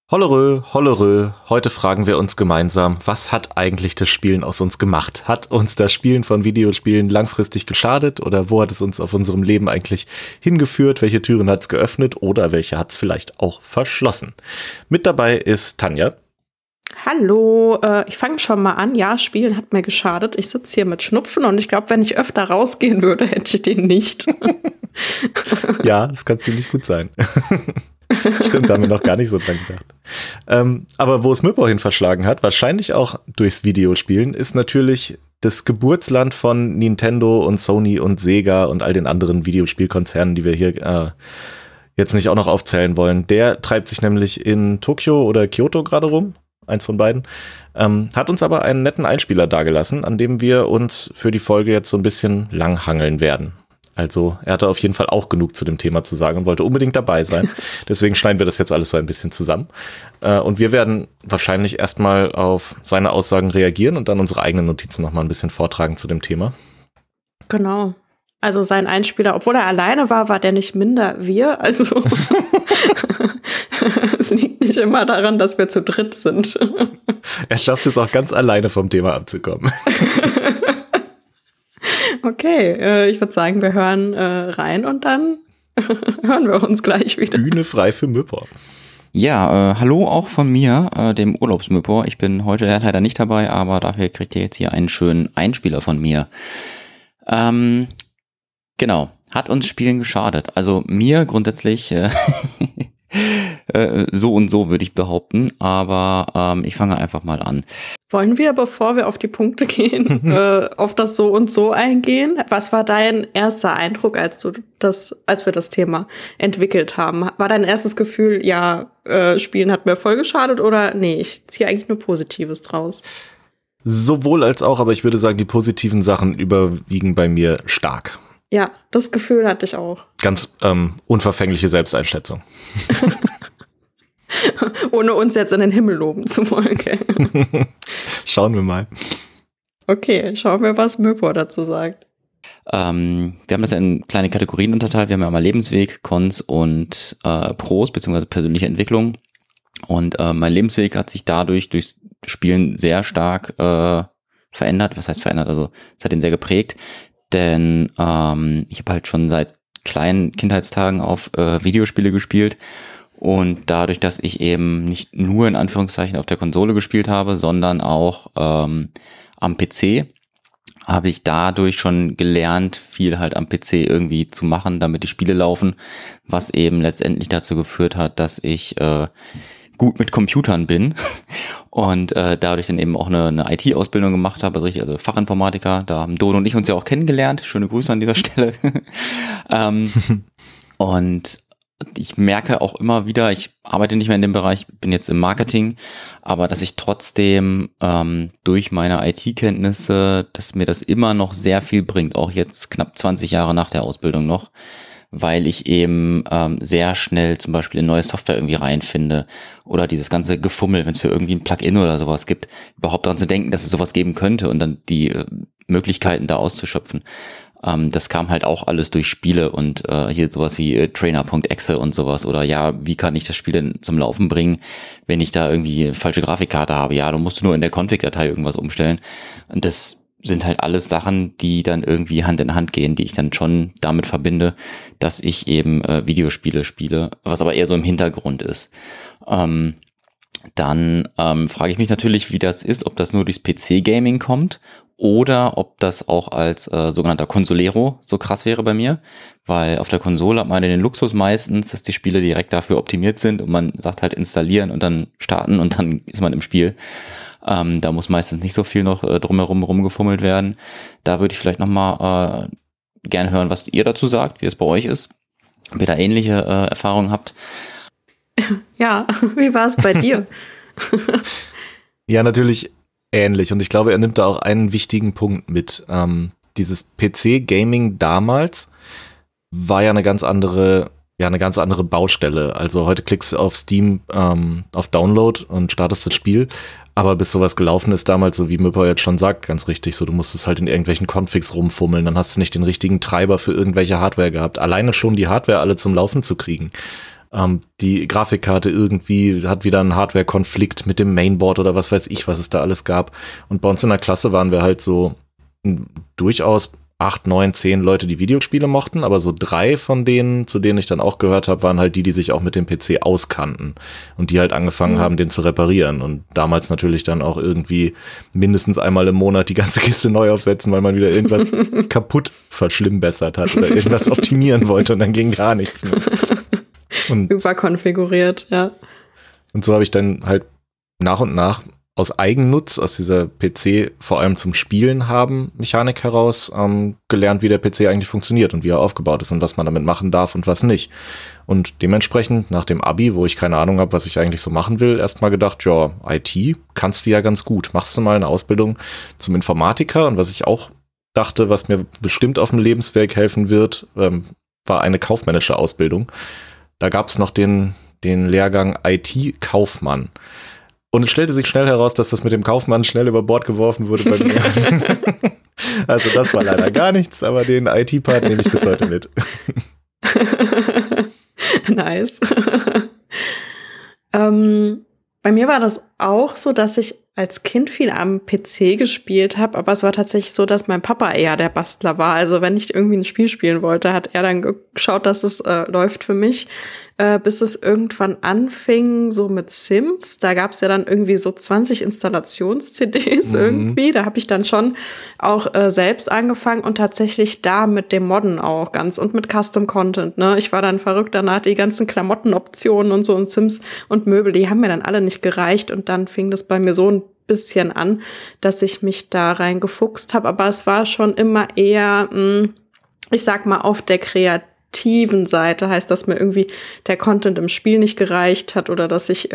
Hollerö, hollerö, heute fragen wir uns gemeinsam, was hat eigentlich das Spielen aus uns gemacht? Hat uns das Spielen von Videospielen langfristig geschadet oder wo hat es uns auf unserem Leben eigentlich hingeführt? Welche Türen hat es geöffnet oder welche hat es vielleicht auch verschlossen? Mit dabei ist Tanja. Hallo, ich fange schon mal an. Ja, Spielen hat mir geschadet. Ich sitze hier mit Schnupfen und ich glaube, wenn ich öfter rausgehen würde, hätte ich den nicht. Ja, das kann ziemlich gut sein. Stimmt, da haben wir noch gar nicht so dran gedacht. Aber wo es Mypo hin verschlagen hat, wahrscheinlich auch durchs Videospielen, ist natürlich das Geburtsland von Nintendo und Sony und Sega und all den anderen Videospielkonzernen, die wir hier jetzt nicht auch noch aufzählen wollen. Der treibt sich nämlich in Tokio oder Kyoto gerade rum, eins von beiden, hat uns aber einen netten Einspieler dagelassen, an dem wir uns für die Folge jetzt so ein bisschen langhangeln werden. Also er hatte auf jeden Fall auch genug zu dem Thema zu sagen und wollte unbedingt dabei sein. Deswegen schneiden wir das jetzt alles so ein bisschen zusammen. Und wir werden wahrscheinlich erstmal auf seine Aussagen reagieren und dann unsere eigenen Notizen nochmal ein bisschen vortragen zu dem Thema. Genau. Also sein Einspieler, obwohl er alleine war der nicht minder wir. Also es liegt nicht immer daran, dass wir zu dritt sind. Er schafft es auch ganz alleine vom Thema abzukommen. Okay, ich würde sagen, wir hören rein und dann hören wir uns gleich wieder. Bühne frei für Mypo. Ja, hallo auch von mir, dem Urlaubsmypo. Ich bin heute leider nicht dabei, aber dafür kriegt ihr jetzt hier einen schönen Einspieler von mir. Genau, hat uns Spielen geschadet. Also mir grundsätzlich so und so würde ich behaupten, aber ich fange einfach mal an. Wollen wir, bevor wir auf die Punkte gehen, auf das so und so eingehen? Was war dein erster Eindruck, als wir das Thema entwickelt haben? War dein erstes Gefühl, ja, Spielen hat mir voll geschadet oder nee, ich ziehe eigentlich nur Positives draus? Sowohl als auch, aber ich würde sagen, die positiven Sachen überwiegen bei mir stark. Ja, das Gefühl hatte ich auch. Ganz unverfängliche Selbsteinschätzung. Ohne uns jetzt in den Himmel loben zu wollen. Okay. Schauen wir mal. Okay, schauen wir, was Mypo dazu sagt. Wir haben das ja in kleine Kategorien unterteilt. Wir haben ja einmal Lebensweg, Cons und Pros, beziehungsweise persönliche Entwicklung. Und mein Lebensweg hat sich dadurch durchs Spielen sehr stark verändert. Was heißt verändert? Also es hat ihn sehr geprägt. Denn ich habe halt schon seit kleinen Kindheitstagen auf Videospiele gespielt. Und dadurch, dass ich eben nicht nur in Anführungszeichen auf der Konsole gespielt habe, sondern auch am PC, habe ich dadurch schon gelernt, viel halt am PC irgendwie zu machen, damit die Spiele laufen, was eben letztendlich dazu geführt hat, dass ich gut mit Computern bin und dadurch dann eben auch eine IT-Ausbildung gemacht habe, also Fachinformatiker. Da haben Dodo und ich uns ja auch kennengelernt. Schöne Grüße an dieser Stelle. Und ich merke auch immer wieder, ich arbeite nicht mehr in dem Bereich, bin jetzt im Marketing, aber dass ich trotzdem durch meine IT-Kenntnisse, dass mir das immer noch sehr viel bringt, auch jetzt knapp 20 Jahre nach der Ausbildung noch, weil ich eben sehr schnell zum Beispiel in neue Software irgendwie reinfinde oder dieses ganze Gefummel, wenn es für irgendwie ein Plugin oder sowas gibt, überhaupt daran zu denken, dass es sowas geben könnte und dann die Möglichkeiten da auszuschöpfen. Das kam halt auch alles durch Spiele und hier sowas wie Trainer.exe und sowas oder ja, wie kann ich das Spiel denn zum Laufen bringen, wenn ich da irgendwie eine falsche Grafikkarte habe? Ja, du musst nur in der Config-Datei irgendwas umstellen und das sind halt alles Sachen, die dann irgendwie Hand in Hand gehen, die ich dann schon damit verbinde, dass ich eben Videospiele spiele, was aber eher so im Hintergrund ist. Dann frage ich mich natürlich, wie das ist, ob das nur durchs PC-Gaming kommt oder ob das auch als sogenannter Consolero so krass wäre bei mir, weil auf der Konsole hat man den Luxus meistens, dass die Spiele direkt dafür optimiert sind und man sagt halt installieren und dann starten und dann ist man im Spiel. Da muss meistens nicht so viel noch drumherum rumgefummelt werden. Da würde ich vielleicht nochmal gerne hören, was ihr dazu sagt, wie es bei euch ist, ob ihr da ähnliche Erfahrungen habt. Ja, wie war es bei dir? Ja, natürlich ähnlich. Und ich glaube, er nimmt da auch einen wichtigen Punkt mit. Dieses PC-Gaming damals war ja eine ganz andere Baustelle. Also heute klickst du auf Steam auf Download und startest das Spiel. Aber bis sowas gelaufen ist damals, so wie Mypo jetzt schon sagt, ganz richtig, so du musstest halt in irgendwelchen Configs rumfummeln, dann hast du nicht den richtigen Treiber für irgendwelche Hardware gehabt. Alleine schon die Hardware alle zum Laufen zu kriegen. Die Grafikkarte irgendwie hat wieder einen Hardware-Konflikt mit dem Mainboard oder was weiß ich, was es da alles gab. Und bei uns in der Klasse waren wir halt so durchaus 8, 9, 10 Leute, die Videospiele mochten, aber so 3 von denen, zu denen ich dann auch gehört habe, waren halt die sich auch mit dem PC auskannten und die halt angefangen haben, den zu reparieren und damals natürlich dann auch irgendwie mindestens einmal im Monat die ganze Kiste neu aufsetzen, weil man wieder irgendwas kaputt verschlimmbessert hat oder irgendwas optimieren wollte und dann ging gar nichts mehr. Und überkonfiguriert, ja. Und so habe ich dann halt nach und nach aus Eigennutz, aus dieser PC vor allem zum Spielen haben Mechanik heraus gelernt, wie der PC eigentlich funktioniert und wie er aufgebaut ist und was man damit machen darf und was nicht. Und dementsprechend nach dem Abi, wo ich keine Ahnung habe, was ich eigentlich so machen will, erstmal gedacht, ja, IT kannst du ja ganz gut. Machst du mal eine Ausbildung zum Informatiker und was ich auch dachte, was mir bestimmt auf dem Lebensweg helfen wird, war eine kaufmännische Ausbildung. Da gab es noch den Lehrgang IT-Kaufmann. Und es stellte sich schnell heraus, dass das mit dem Kaufmann schnell über Bord geworfen wurde bei mir. Also das war leider gar nichts, aber den IT-Part nehme ich bis heute mit. Nice. Bei mir war das auch so, dass ich als Kind viel am PC gespielt habe, aber es war tatsächlich so, dass mein Papa eher der Bastler war. Also wenn ich irgendwie ein Spiel spielen wollte, hat er dann geschaut, dass es läuft für mich, bis es irgendwann anfing, so mit Sims. Da gab es ja dann irgendwie so 20 Installations-CDs irgendwie. Da habe ich dann schon auch selbst angefangen und tatsächlich da mit dem Modden auch ganz und mit Custom-Content. Ne? Ich war dann verrückt danach, die ganzen Klamottenoptionen und so und Sims und Möbel, die haben mir dann alle nicht gereicht und dann fing das bei mir so ein bisschen an, dass ich mich da reingefuchst habe. Aber es war schon immer eher, ich sag mal, auf der kreativen Seite. Heißt, dass mir irgendwie der Content im Spiel nicht gereicht hat oder dass ich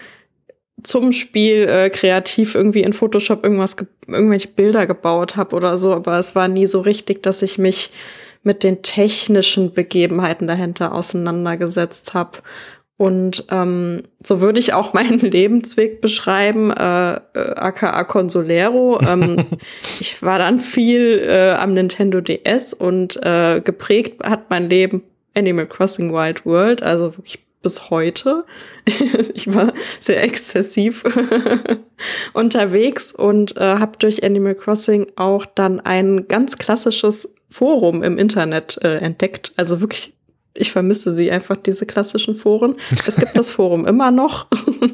zum Spiel kreativ irgendwie in Photoshop irgendwelche Bilder gebaut habe oder so. Aber es war nie so richtig, dass ich mich mit den technischen Begebenheiten dahinter auseinandergesetzt habe. Und so würde ich auch meinen Lebensweg beschreiben, aka Consolero. Ich war dann viel am Nintendo DS und geprägt hat mein Leben Animal Crossing Wild World, also wirklich bis heute. Ich war sehr exzessiv unterwegs und habe durch Animal Crossing auch dann ein ganz klassisches Forum im Internet entdeckt. Also wirklich, ich vermisse sie einfach, diese klassischen Foren. Es gibt das Forum immer noch.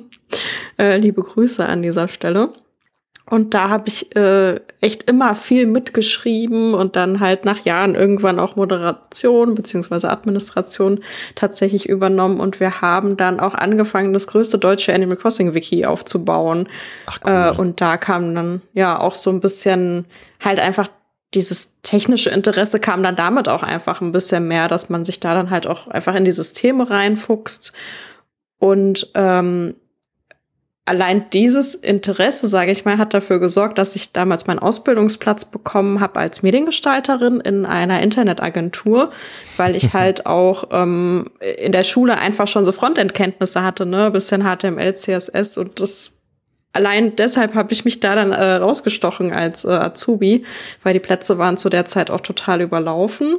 Liebe Grüße an dieser Stelle. Und da habe ich echt immer viel mitgeschrieben und dann halt nach Jahren irgendwann auch Moderation beziehungsweise Administration tatsächlich übernommen. Und wir haben dann auch angefangen, das größte deutsche Animal Crossing Wiki aufzubauen. Ach, cool. Und da kam dann ja auch so ein bisschen halt einfach dieses technische Interesse kam dann damit auch einfach ein bisschen mehr, dass man sich da dann halt auch einfach in die Systeme reinfuchst. Und allein dieses Interesse, sage ich mal, hat dafür gesorgt, dass ich damals meinen Ausbildungsplatz bekommen habe als Mediengestalterin in einer Internetagentur, weil ich halt auch in der Schule einfach schon so Frontend-Kenntnisse hatte, ne, ein bisschen HTML, CSS und das allein deshalb habe ich mich da dann rausgestochen als Azubi, weil die Plätze waren zu der Zeit auch total überlaufen.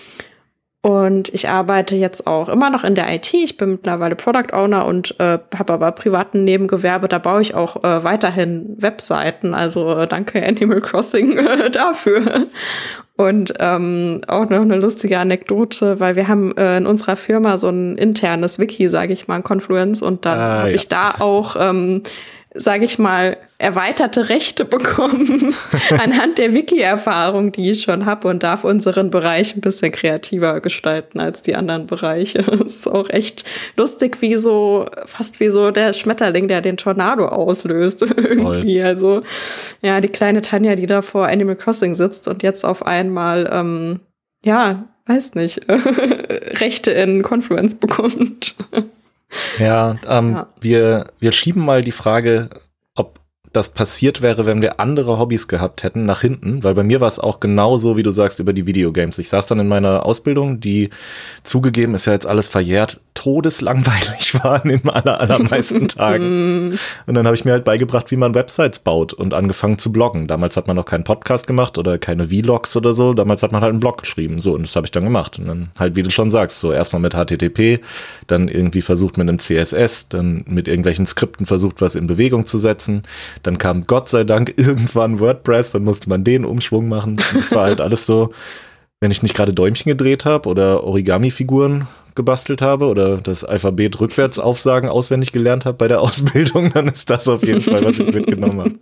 Und ich arbeite jetzt auch immer noch in der IT. Ich bin mittlerweile Product Owner und habe aber privaten Nebengewerbe. Da baue ich auch weiterhin Webseiten. Also danke Animal Crossing dafür. Und auch noch eine lustige Anekdote, weil wir haben in unserer Firma so ein internes Wiki, sage ich mal, Confluence. Und dann habe ich da auch sage ich mal, erweiterte Rechte bekommen anhand der Wiki-Erfahrung, die ich schon habe und darf unseren Bereich ein bisschen kreativer gestalten als die anderen Bereiche. Das ist auch echt lustig, fast wie so der Schmetterling, der den Tornado auslöst irgendwie. Voll. Also ja, die kleine Tanja, die da vor Animal Crossing sitzt und jetzt auf einmal, weiß nicht, Rechte in Confluence bekommt. Ja, wir schieben mal die Frage, ob das passiert wäre, wenn wir andere Hobbys gehabt hätten, nach hinten, weil bei mir war es auch genauso, wie du sagst, über die Videogames. Ich saß dann in meiner Ausbildung, die zugegeben ist ja jetzt alles verjährt, todeslangweilig war in den allermeisten Tagen. Und dann habe ich mir halt beigebracht, wie man Websites baut und angefangen zu bloggen. Damals hat man noch keinen Podcast gemacht oder keine Vlogs oder so. Damals hat man halt einen Blog geschrieben. So, und das habe ich dann gemacht. Und dann halt, wie du schon sagst, so erstmal mit HTTP, dann irgendwie versucht mit einem CSS, dann mit irgendwelchen Skripten versucht, was in Bewegung zu setzen. Dann kam Gott sei Dank irgendwann WordPress, dann musste man den Umschwung machen. Und das war halt alles so, wenn ich nicht gerade Däumchen gedreht habe oder Origami-Figuren gebastelt habe oder das Alphabet rückwärts aufsagen auswendig gelernt habe bei der Ausbildung, dann ist das auf jeden Fall, was ich mitgenommen habe.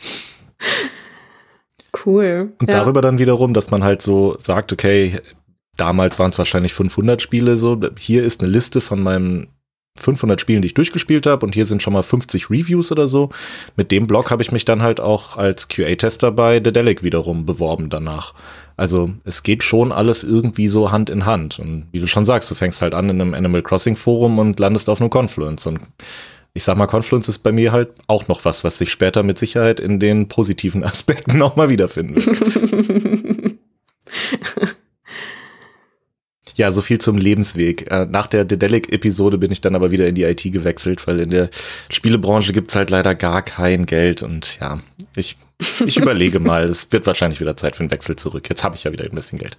Cool. Und darüber dann wiederum, dass man halt so sagt, okay, damals waren es wahrscheinlich 500 Spiele, so, hier ist eine Liste von meinen 500 Spielen, die ich durchgespielt habe und hier sind schon mal 50 Reviews oder so. Mit dem Blog habe ich mich dann halt auch als QA-Tester bei Dedelic wiederum beworben danach. Also es geht schon alles irgendwie so Hand in Hand. Und wie du schon sagst, du fängst halt an in einem Animal Crossing Forum und landest auf einem Confluence. Und ich sag mal, Confluence ist bei mir halt auch noch was sich später mit Sicherheit in den positiven Aspekten auch mal wiederfinden wird. Ja, so viel zum Lebensweg. Nach der Dedelic-Episode bin ich dann aber wieder in die IT gewechselt, weil in der Spielebranche gibt's halt leider gar kein Geld. Und ja, ich überlege mal, es wird wahrscheinlich wieder Zeit für einen Wechsel zurück. Jetzt habe ich ja wieder ein bisschen Geld.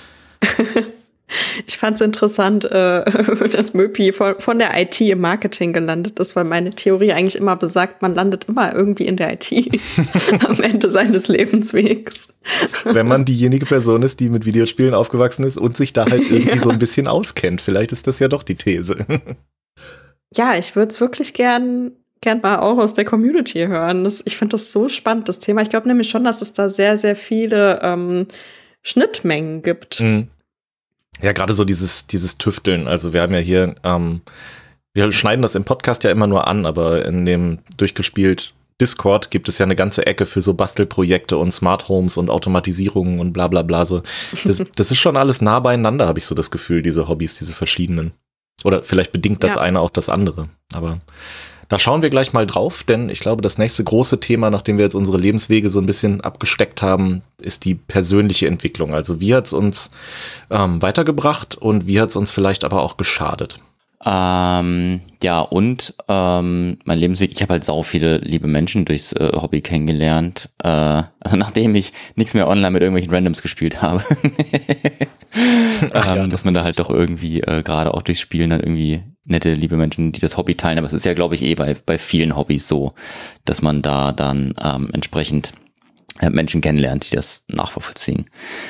Ich fand es interessant, dass Möpi von der IT im Marketing gelandet ist, weil meine Theorie eigentlich immer besagt, man landet immer irgendwie in der IT am Ende seines Lebenswegs. Wenn man diejenige Person ist, die mit Videospielen aufgewachsen ist und sich da halt irgendwie so ein bisschen auskennt. Vielleicht ist das ja doch die These. Ja, ich würde es wirklich gern mal auch aus der Community hören. Ich finde das so spannend, das Thema. Ich glaube nämlich schon, dass es da sehr, sehr viele Schnittmengen gibt. Mhm. Ja, gerade so dieses Tüfteln. Also wir haben ja hier, wir schneiden das im Podcast ja immer nur an, aber in dem durchgespielt Discord gibt es ja eine ganze Ecke für so Bastelprojekte und Smart Homes und Automatisierungen und bla bla bla. So. Das ist schon alles nah beieinander, habe ich so das Gefühl, diese Hobbys, diese verschiedenen. Oder vielleicht bedingt das eine auch das andere. Aber da schauen wir gleich mal drauf, denn ich glaube, das nächste große Thema, nachdem wir jetzt unsere Lebenswege so ein bisschen abgesteckt haben, ist die persönliche Entwicklung. Also wie hat es uns weitergebracht und wie hat es uns vielleicht aber auch geschadet? Mein Lebensweg, ich habe halt sau viele liebe Menschen durchs Hobby kennengelernt. Also nachdem ich nichts mehr online mit irgendwelchen Randoms gespielt habe. Dass man da halt doch irgendwie gerade auch durchs Spielen dann irgendwie nette, liebe Menschen, die das Hobby teilen. Aber es ist ja, glaube ich, bei vielen Hobbys so, dass man da dann entsprechend Menschen kennenlernt, die das nachvollziehen.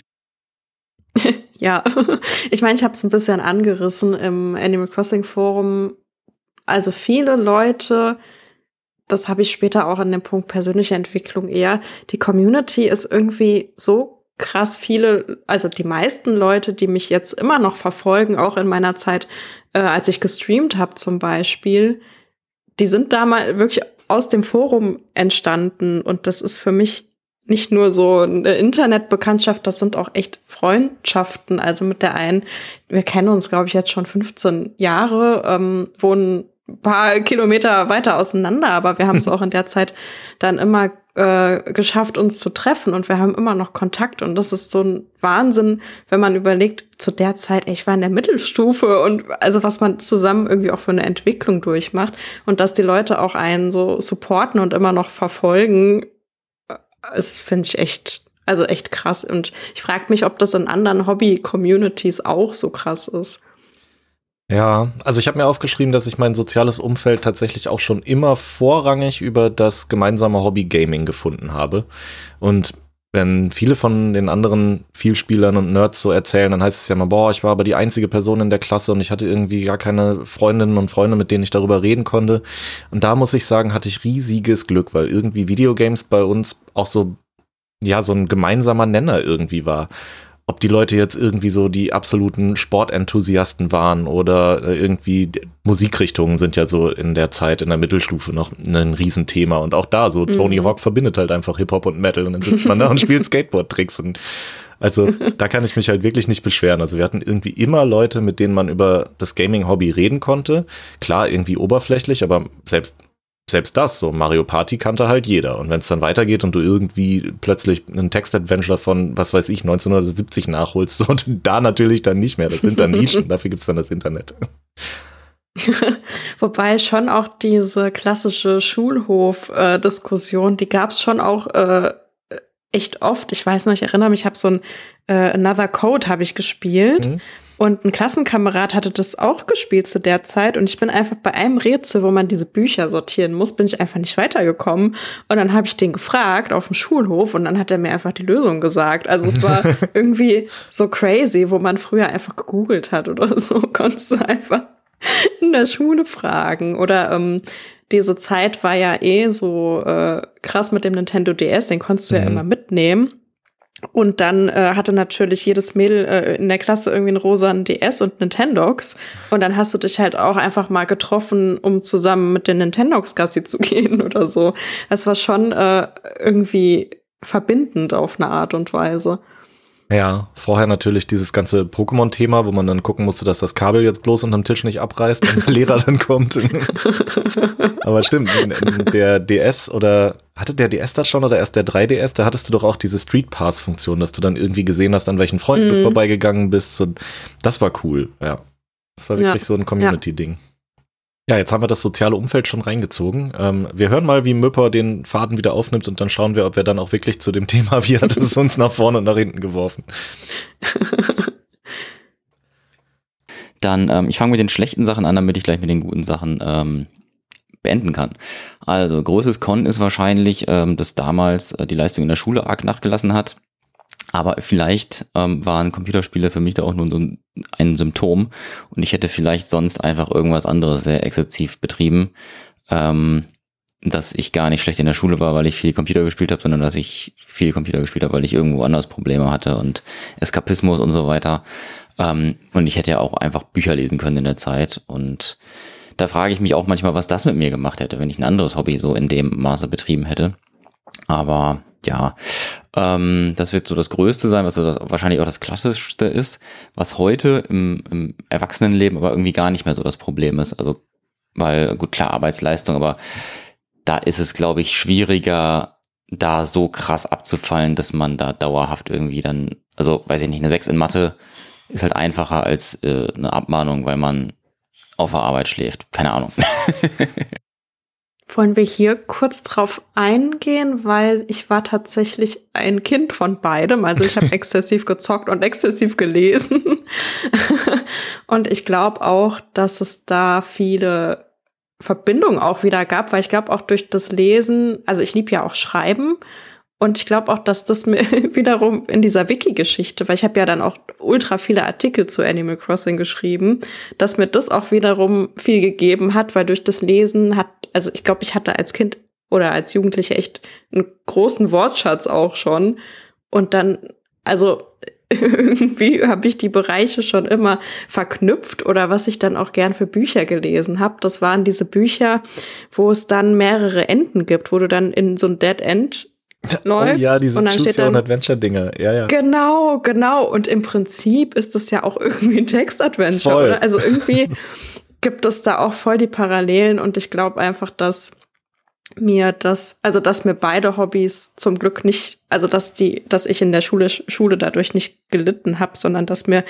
Ja, ich meine, ich habe es ein bisschen angerissen im Animal Crossing Forum. Also viele Leute, das habe ich später auch an dem Punkt persönliche Entwicklung eher, die Community ist irgendwie so krass viele, also die meisten Leute, die mich jetzt immer noch verfolgen, auch in meiner Zeit, als ich gestreamt habe zum Beispiel, die sind da mal wirklich aus dem Forum entstanden und das ist für mich nicht nur so eine Internetbekanntschaft, das sind auch echt Freundschaften. Also mit der einen, wir kennen uns, glaube ich, jetzt schon 15 Jahre, wohnen ein paar Kilometer weiter auseinander, aber wir haben es auch in der Zeit dann immer geschafft, uns zu treffen und wir haben immer noch Kontakt und das ist so ein Wahnsinn, wenn man überlegt, zu der Zeit, ich war in der Mittelstufe und also was man zusammen irgendwie auch für eine Entwicklung durchmacht und dass die Leute auch einen so supporten und immer noch verfolgen, das finde ich echt krass. Und ich frage mich, ob das in anderen Hobby-Communities auch so krass ist. Ja, also ich habe mir aufgeschrieben, dass ich mein soziales Umfeld tatsächlich auch schon immer vorrangig über das gemeinsame Hobby Gaming gefunden habe. Und wenn viele von den anderen Vielspielern und Nerds so erzählen, dann heißt es ja mal, boah, ich war aber die einzige Person in der Klasse und ich hatte irgendwie gar keine Freundinnen und Freunde, mit denen ich darüber reden konnte. Und da muss ich sagen, hatte ich riesiges Glück, weil irgendwie Videogames bei uns auch so, ja, so ein gemeinsamer Nenner irgendwie war. Ob die Leute jetzt irgendwie so die absoluten Sportenthusiasten waren oder irgendwie Musikrichtungen sind ja so in der Zeit in der Mittelstufe noch ein Riesenthema und auch da so Tony Hawk verbindet halt einfach Hip-Hop und Metal und dann sitzt man da und spielt Skateboard-Tricks und also da kann ich mich halt wirklich nicht beschweren. Also wir hatten irgendwie immer Leute, mit denen man über das Gaming-Hobby reden konnte. Klar, irgendwie oberflächlich, aber selbst selbst das, so Mario Party kannte halt jeder. Und wenn es dann weitergeht und du irgendwie plötzlich einen Text-Adventure von, was weiß ich, 1970 nachholst, so, und da natürlich dann nicht mehr. Das sind dann Nischen, dafür gibt's dann das Internet. Wobei schon auch diese klassische Schulhof-Diskussion, die gab es schon auch echt oft. Ich weiß noch, ich erinnere mich, ich habe so ein Another Code habe ich gespielt. Und ein Klassenkamerad hatte das auch gespielt zu der Zeit. Und ich bin einfach bei einem Rätsel, wo man diese Bücher sortieren muss, bin ich einfach nicht weitergekommen. Und dann habe ich den gefragt auf dem Schulhof und dann hat er mir einfach die Lösung gesagt. Also es war irgendwie so crazy, wo man früher einfach gegoogelt hat oder so. Konntest du einfach in der Schule fragen. Oder diese Zeit war ja so krass mit dem Nintendo DS, den konntest du ja immer mitnehmen. Und dann hatte natürlich jedes Mädel in der Klasse irgendwie einen rosanen DS und Nintendox. Und dann hast du dich halt auch einfach mal getroffen, um zusammen mit den Nintendox Gassi zu gehen oder so. Es war schon irgendwie verbindend auf eine Art und Weise. Ja, vorher natürlich dieses ganze Pokémon-Thema, wo man dann gucken musste, dass das Kabel jetzt bloß unterm Tisch nicht abreißt und der Lehrer dann kommt. Aber stimmt, der DS oder hatte der DS das schon oder erst der 3DS, da hattest du doch auch diese Street Pass-Funktion, dass du dann irgendwie gesehen hast, an welchen Freunden du vorbeigegangen bist. Und das war cool, ja. Das war wirklich so ein Community-Ding. Ja, jetzt haben wir das soziale Umfeld schon reingezogen. Wir hören mal, wie Mypper den Faden wieder aufnimmt und dann schauen wir, ob wir dann auch wirklich zu dem Thema, wie hat es uns nach vorne und nach hinten geworfen. Dann, ich fange mit den schlechten Sachen an, damit ich gleich mit den guten Sachen beenden kann. Also, größtes Con ist wahrscheinlich, dass damals die Leistung in der Schule arg nachgelassen hat. Aber vielleicht waren Computerspiele für mich da auch nur so ein Symptom und ich hätte vielleicht sonst einfach irgendwas anderes sehr exzessiv betrieben, dass ich gar nicht schlecht in der Schule war, weil ich viel Computer gespielt habe, sondern dass ich viel Computer gespielt habe, weil ich irgendwo anders Probleme hatte und Eskapismus und so weiter. Und ich hätte ja auch einfach Bücher lesen können in der Zeit und da frage ich mich auch manchmal, was das mit mir gemacht hätte, wenn ich ein anderes Hobby so in dem Maße betrieben hätte. Aber ja, das wird so das Größte sein, was so wahrscheinlich auch das Klassischste ist, was heute im Erwachsenenleben aber irgendwie gar nicht mehr so das Problem ist. Also, weil, gut, klar, Arbeitsleistung, aber da ist es, glaube ich, schwieriger, da so krass abzufallen, dass man da dauerhaft irgendwie dann, also, weiß ich nicht, eine 6 in Mathe ist halt einfacher als eine Abmahnung, weil man auf der Arbeit schläft. Keine Ahnung. Wollen wir hier kurz drauf eingehen, weil ich war tatsächlich ein Kind von beidem. Also ich habe exzessiv gezockt und exzessiv gelesen. Und ich glaube auch, dass es da viele Verbindungen auch wieder gab, weil ich glaube auch durch das Lesen, also ich liebe ja auch Schreiben. Und ich glaube auch, dass das mir wiederum in dieser Wiki-Geschichte, weil ich habe ja dann auch ultra viele Artikel zu Animal Crossing geschrieben, dass mir das auch wiederum viel gegeben hat, weil durch das Lesen also ich glaube, ich hatte als Kind oder als Jugendliche echt einen großen Wortschatz auch schon. Und dann, also irgendwie habe ich die Bereiche schon immer verknüpft oder was ich dann auch gern für Bücher gelesen habe. Das waren diese Bücher, wo es dann mehrere Enden gibt, wo du dann in so ein Dead End läufst. Oh ja, diese und dann steht dann Choose-Your-Own-Adventure-Dinger. Ja. Genau. Und im Prinzip ist das ja auch irgendwie ein Text-Adventure, Voll. oder? Also irgendwie gibt es da auch voll die Parallelen und ich glaube einfach, dass mir beide Hobbys zum Glück nicht, also dass ich in der Schule dadurch nicht gelitten habe, sondern dass mir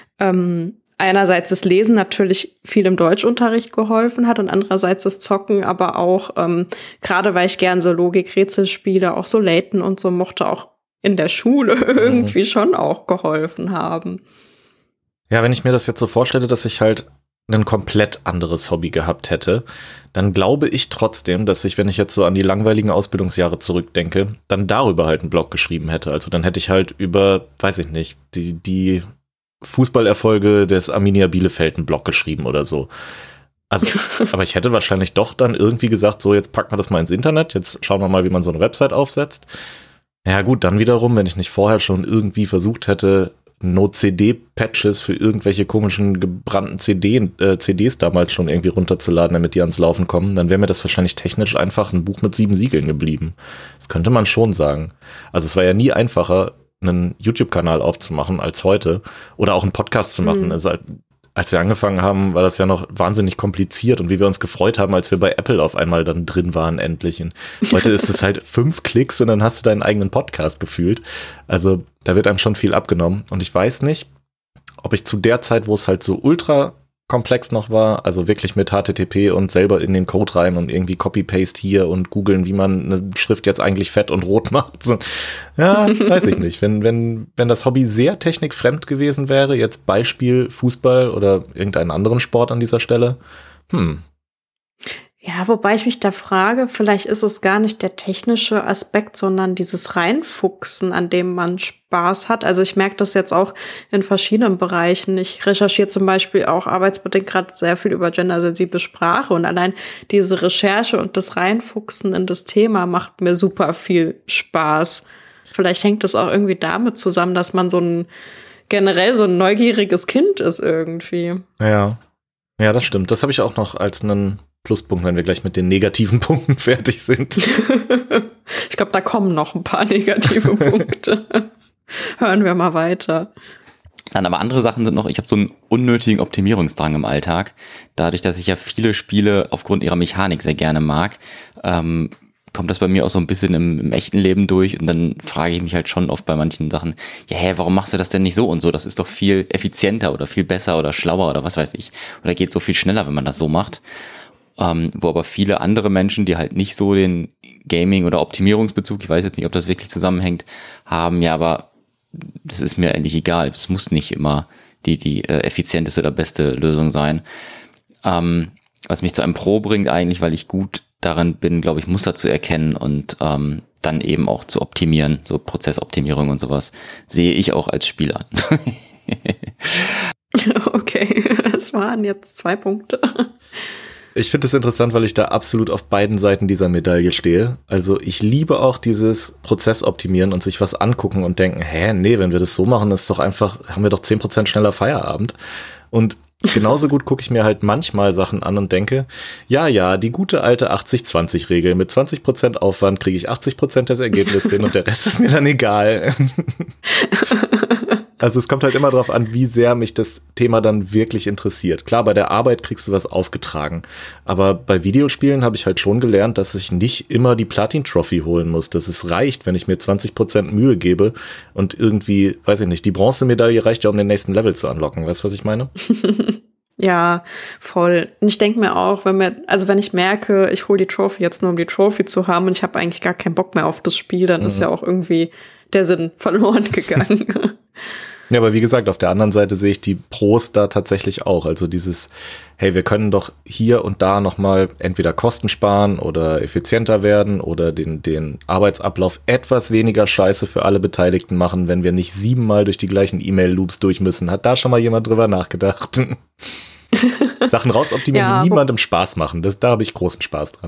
einerseits das Lesen natürlich viel im Deutschunterricht geholfen hat und andererseits das Zocken, aber auch gerade weil ich gern so Logik-Rätsel spiele, auch so Layton und so mochte, auch in der Schule irgendwie schon auch geholfen haben. Ja, wenn ich mir das jetzt so vorstelle, dass ich halt ein komplett anderes Hobby gehabt hätte, dann glaube ich trotzdem, dass ich, wenn ich jetzt so an die langweiligen Ausbildungsjahre zurückdenke, dann darüber halt einen Blog geschrieben hätte. Also dann hätte ich halt über, weiß ich nicht, die Fußballerfolge des Arminia Bielefeld einen Blog geschrieben oder so. Also, aber ich hätte wahrscheinlich doch dann irgendwie gesagt, so jetzt packen wir das mal ins Internet, jetzt schauen wir mal, wie man so eine Website aufsetzt. Ja gut, dann wiederum, wenn ich nicht vorher schon irgendwie versucht hätte, No-CD-Patches für irgendwelche komischen gebrannten CDs damals schon irgendwie runterzuladen, damit die ans Laufen kommen, dann wäre mir das wahrscheinlich technisch einfach ein Buch mit 7 Siegeln geblieben. Das könnte man schon sagen. Also es war ja nie einfacher, einen YouTube-Kanal aufzumachen als heute oder auch einen Podcast zu machen. Also als wir angefangen haben, war das ja noch wahnsinnig kompliziert und wie wir uns gefreut haben, als wir bei Apple auf einmal dann drin waren endlich. Und heute ist es halt 5 Klicks und dann hast du deinen eigenen Podcast gefühlt. Also da wird einem schon viel abgenommen. Und ich weiß nicht, ob ich zu der Zeit, wo es halt so ultra komplex noch war, also wirklich mit HTTP und selber in den Code rein und irgendwie Copy-Paste hier und googeln, wie man eine Schrift jetzt eigentlich fett und rot macht. So. Ja, weiß ich nicht. Wenn das Hobby sehr technikfremd gewesen wäre, jetzt Beispiel Fußball oder irgendeinen anderen Sport an dieser Stelle, Ja, wobei ich mich da frage, vielleicht ist es gar nicht der technische Aspekt, sondern dieses Reinfuchsen, an dem man Spaß hat. Also ich merke das jetzt auch in verschiedenen Bereichen. Ich recherchiere zum Beispiel auch arbeitsbedingt gerade sehr viel über gendersensible Sprache und allein diese Recherche und das Reinfuchsen in das Thema macht mir super viel Spaß. Vielleicht hängt das auch irgendwie damit zusammen, dass man generell so ein neugieriges Kind ist irgendwie. Ja, das stimmt. Das habe ich auch noch als einen Pluspunkt, wenn wir gleich mit den negativen Punkten fertig sind. Ich glaube, da kommen noch ein paar negative Punkte. Hören wir mal weiter. Dann aber andere Sachen sind noch, ich habe so einen unnötigen Optimierungsdrang im Alltag. Dadurch, dass ich ja viele Spiele aufgrund ihrer Mechanik sehr gerne mag, kommt das bei mir auch so ein bisschen im echten Leben durch und dann frage ich mich halt schon oft bei manchen Sachen, ja, warum machst du das denn nicht so und so? Das ist doch viel effizienter oder viel besser oder schlauer oder was weiß ich. Oder geht so viel schneller, wenn man das so macht. Wo aber viele andere Menschen, die halt nicht so den Gaming- oder Optimierungsbezug, ich weiß jetzt nicht, ob das wirklich zusammenhängt, haben, ja, aber das ist mir eigentlich egal. Es muss nicht immer die effizienteste oder beste Lösung sein. Was mich zu einem Pro bringt eigentlich, weil ich gut darin bin, glaube ich, Muster zu erkennen und dann eben auch zu optimieren, so Prozessoptimierung und sowas, sehe ich auch als Spieler. Okay, das waren jetzt 2 Punkte. Ich finde es interessant, weil ich da absolut auf beiden Seiten dieser Medaille stehe. Also ich liebe auch dieses Prozessoptimieren und sich was angucken und denken, nee, wenn wir das so machen, ist doch einfach, haben wir doch 10% schneller Feierabend. Und genauso gut gucke ich mir halt manchmal Sachen an und denke, ja, die gute alte 80-20-Regel, mit 20% Aufwand kriege ich 80% des Ergebnisses hin und der Rest ist mir dann egal. Also es kommt halt immer darauf an, wie sehr mich das Thema dann wirklich interessiert. Klar, bei der Arbeit kriegst du was aufgetragen, aber bei Videospielen habe ich halt schon gelernt, dass ich nicht immer die Platin-Trophy holen muss, dass es reicht, wenn ich mir 20% Mühe gebe und irgendwie, weiß ich nicht, die Bronzemedaille reicht ja, um den nächsten Level zu unlocken. Weißt du, was ich meine? Ja, voll. Und ich denke mir auch, wenn ich merke, ich hole die Trophy jetzt nur, um die Trophy zu haben und ich habe eigentlich gar keinen Bock mehr auf das Spiel, dann ist ja auch irgendwie der Sinn verloren gegangen. Ja, aber wie gesagt, auf der anderen Seite sehe ich die Pros da tatsächlich auch. Also dieses, hey, wir können doch hier und da nochmal entweder Kosten sparen oder effizienter werden oder den Arbeitsablauf etwas weniger scheiße für alle Beteiligten machen, wenn wir nicht 7-mal durch die gleichen E-Mail-Loops durch müssen. Hat da schon mal jemand drüber nachgedacht? Sachen rausoptimieren, die niemandem Spaß machen. Da habe ich großen Spaß dran.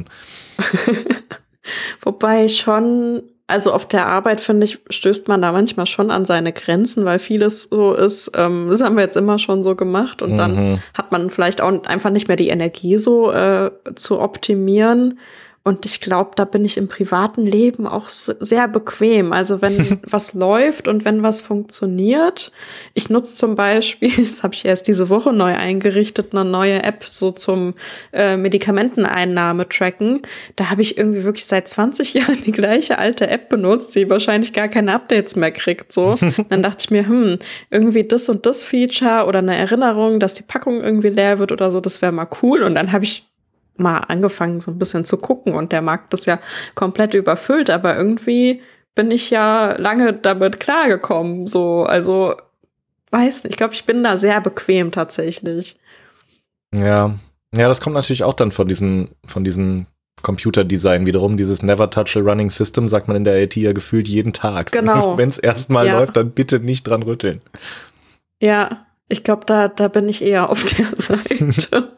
Wobei schon, also auf der Arbeit, finde ich, stößt man da manchmal schon an seine Grenzen, weil vieles so ist, das haben wir jetzt immer schon so gemacht und dann hat man vielleicht auch einfach nicht mehr die Energie so zu optimieren. Und ich glaube, da bin ich im privaten Leben auch sehr bequem. Also wenn was läuft und wenn was funktioniert. Ich nutze zum Beispiel, das habe ich erst diese Woche neu eingerichtet, eine neue App so zum Medikamenteneinnahme tracken. Da habe ich irgendwie wirklich seit 20 Jahren die gleiche alte App benutzt, die wahrscheinlich gar keine Updates mehr kriegt. So. Dann dachte ich mir, irgendwie das und das Feature oder eine Erinnerung, dass die Packung irgendwie leer wird oder so, das wäre mal cool. Und dann habe ich mal angefangen, so ein bisschen zu gucken und der Markt ist ja komplett überfüllt, aber irgendwie bin ich ja lange damit klargekommen, so, also, weiß nicht, ich glaube, ich bin da sehr bequem tatsächlich. Ja, das kommt natürlich auch dann von diesem Computerdesign wiederum, dieses Never Touch a Running System, sagt man in der IT ja gefühlt jeden Tag. Genau. Wenn es erstmal läuft, dann bitte nicht dran rütteln. Ja, ich glaube, da bin ich eher auf der Seite.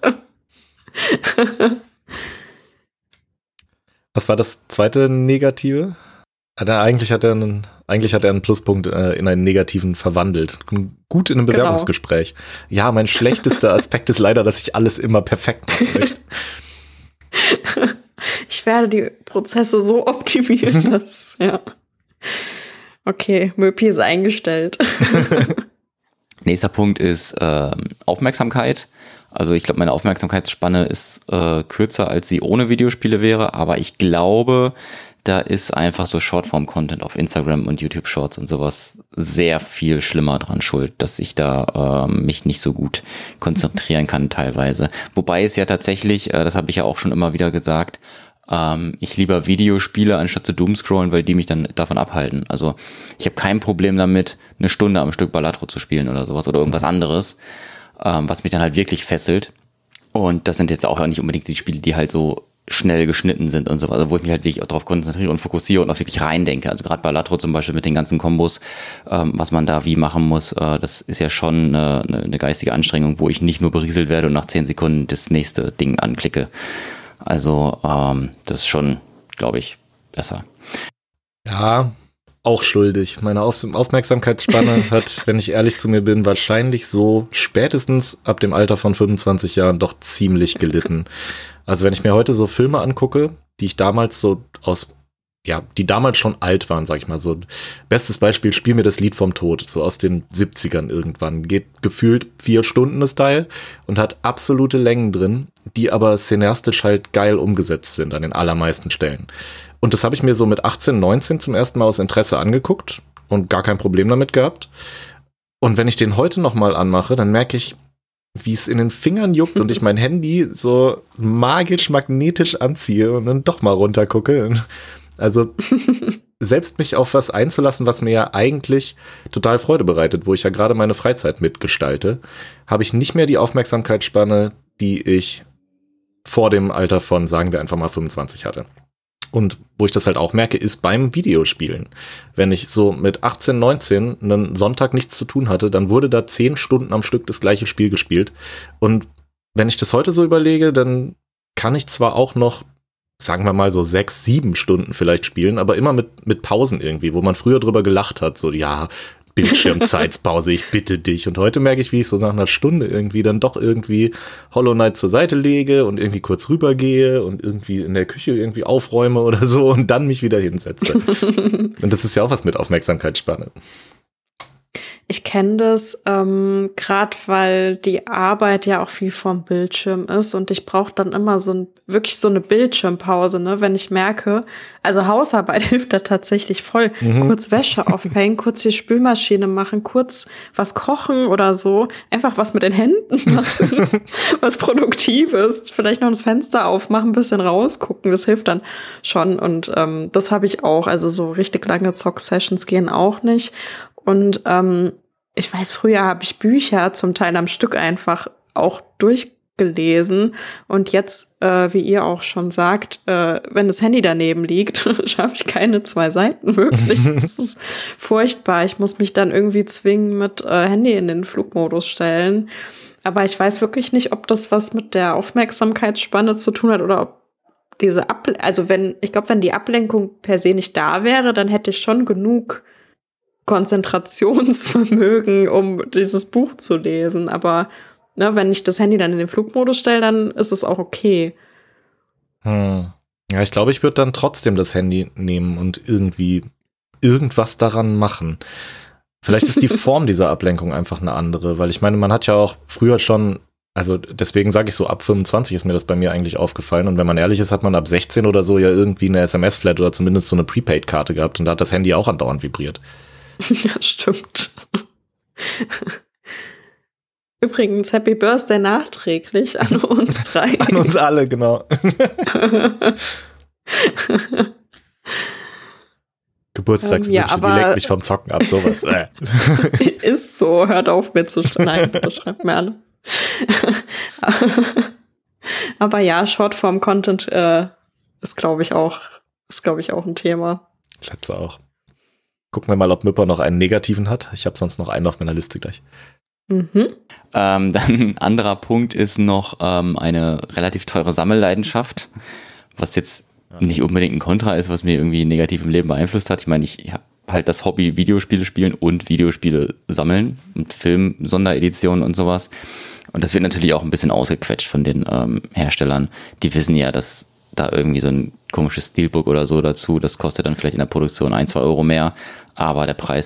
Was war das zweite Negative? Eigentlich hat er einen Pluspunkt in einen negativen verwandelt. Gut in einem Bewerbungsgespräch. Genau. Ja, mein schlechtester Aspekt ist leider, dass ich alles immer perfekt machen möchte. Ich werde die Prozesse so optimieren, dass, ja. Okay, Möpi ist eingestellt. Nächster Punkt ist Aufmerksamkeit. Also ich glaube, meine Aufmerksamkeitsspanne ist kürzer, als sie ohne Videospiele wäre, aber ich glaube, da ist einfach so Shortform-Content auf Instagram und YouTube-Shorts und sowas sehr viel schlimmer dran schuld, dass ich da mich nicht so gut konzentrieren kann teilweise. Wobei es ja tatsächlich, das habe ich ja auch schon immer wieder gesagt, ich lieber Videospiele anstatt zu Doomscrollen, weil die mich dann davon abhalten. Also ich habe kein Problem damit, eine Stunde am Stück Balatro zu spielen oder sowas oder irgendwas anderes, was mich dann halt wirklich fesselt. Und das sind jetzt auch nicht unbedingt die Spiele, die halt so schnell geschnitten sind und so, also wo ich mich halt wirklich auch darauf konzentriere und fokussiere und auch wirklich reindenke. Also gerade Balatro zum Beispiel mit den ganzen Kombos, was man da wie machen muss, das ist ja schon eine geistige Anstrengung, wo ich nicht nur berieselt werde und nach 10 Sekunden das nächste Ding anklicke. Also das ist schon, glaube ich, besser. Ja, auch schuldig. Meine Aufmerksamkeitsspanne hat, wenn ich ehrlich zu mir bin, wahrscheinlich so spätestens ab dem Alter von 25 Jahren doch ziemlich gelitten. Also wenn ich mir heute so Filme angucke, die ich damals so die damals schon alt waren, sag ich mal so. Bestes Beispiel, Spiel mir das Lied vom Tod, so aus den 70ern irgendwann. Geht gefühlt 4 Stunden das Teil und hat absolute Längen drin, die aber cineastisch halt geil umgesetzt sind an den allermeisten Stellen. Und das habe ich mir so mit 18, 19 zum ersten Mal aus Interesse angeguckt und gar kein Problem damit gehabt. Und wenn ich den heute nochmal anmache, dann merke ich, wie es in den Fingern juckt und ich mein Handy so magisch, magnetisch anziehe und dann doch mal runtergucke. Also selbst mich auf was einzulassen, was mir ja eigentlich total Freude bereitet, wo ich ja gerade meine Freizeit mitgestalte, habe ich nicht mehr die Aufmerksamkeitsspanne, die ich vor dem Alter von, sagen wir einfach mal 25 hatte. Und wo ich das halt auch merke, ist beim Videospielen. Wenn ich so mit 18, 19 einen Sonntag nichts zu tun hatte, dann wurde da 10 Stunden am Stück das gleiche Spiel gespielt. Und wenn ich das heute so überlege, dann kann ich zwar auch noch, sagen wir mal so 6, 7 Stunden vielleicht spielen, aber immer mit Pausen irgendwie, wo man früher drüber gelacht hat, so ja, Bildschirmzeitpause, ich bitte dich. Und heute merke ich, wie ich so nach einer Stunde irgendwie dann doch irgendwie Hollow Knight zur Seite lege und irgendwie kurz rübergehe und irgendwie in der Küche irgendwie aufräume oder so und dann mich wieder hinsetze. Und das ist ja auch was mit Aufmerksamkeitsspanne. Ich kenne das, gerade weil die Arbeit ja auch viel vorm Bildschirm ist und ich brauche dann immer wirklich so eine Bildschirmpause, ne, wenn ich merke, also Hausarbeit hilft da tatsächlich voll. Kurz Wäsche aufhängen, kurz die Spülmaschine machen, kurz was kochen oder so, einfach was mit den Händen machen, was Produktives, vielleicht noch das Fenster aufmachen, ein bisschen rausgucken, das hilft dann schon und das habe ich auch, also so richtig lange Zock-Sessions gehen auch nicht. Und ich weiß, früher habe ich Bücher zum Teil am Stück einfach auch durchgelesen. Und jetzt, wie ihr auch schon sagt, wenn das Handy daneben liegt, schaffe ich keine 2 Seiten wirklich. Das ist furchtbar. Ich muss mich dann irgendwie zwingen, mit Handy in den Flugmodus stellen. Aber ich weiß wirklich nicht, ob das was mit der Aufmerksamkeitsspanne zu tun hat oder ob wenn die Ablenkung per se nicht da wäre, dann hätte ich schon genug Konzentrationsvermögen, um dieses Buch zu lesen. Aber ne, wenn ich das Handy dann in den Flugmodus stelle, dann ist es auch okay. Ja, ich glaube, ich würde dann trotzdem das Handy nehmen und irgendwie irgendwas daran machen. Vielleicht ist die Form dieser Ablenkung einfach eine andere, weil ich meine, man hat ja auch früher schon, also deswegen sage ich so, ab 25 ist mir das bei mir eigentlich aufgefallen und wenn man ehrlich ist, hat man ab 16 oder so ja irgendwie eine SMS-Flat oder zumindest so eine Prepaid-Karte gehabt und da hat das Handy auch andauernd vibriert. Ja, stimmt. Übrigens, Happy Birthday nachträglich an uns 3. An uns alle, genau. Geburtstagswünsche, ja, die legt mich vom Zocken ab, sowas. Ist so, hört auf mir zu schreiben. Nein, bitte schreibt mir an. Aber ja, Shortform-Content ist, glaube ich, auch ein Thema. Ich schätze auch. Gucken wir mal, ob Mypper noch einen negativen hat. Ich habe sonst noch einen auf meiner Liste gleich. Dann ein anderer Punkt ist noch eine relativ teure Sammelleidenschaft, was jetzt nicht unbedingt ein Kontra ist, was mir irgendwie negativ im Leben beeinflusst hat. Ich meine, ich habe halt das Hobby Videospiele spielen und Videospiele sammeln und Film-Sondereditionen und sowas. Und das wird natürlich auch ein bisschen ausgequetscht von den Herstellern. Die wissen ja, dass da irgendwie so ein komisches Steelbook oder so dazu, das kostet dann vielleicht in der Produktion 1-2 Euro mehr, aber der Preis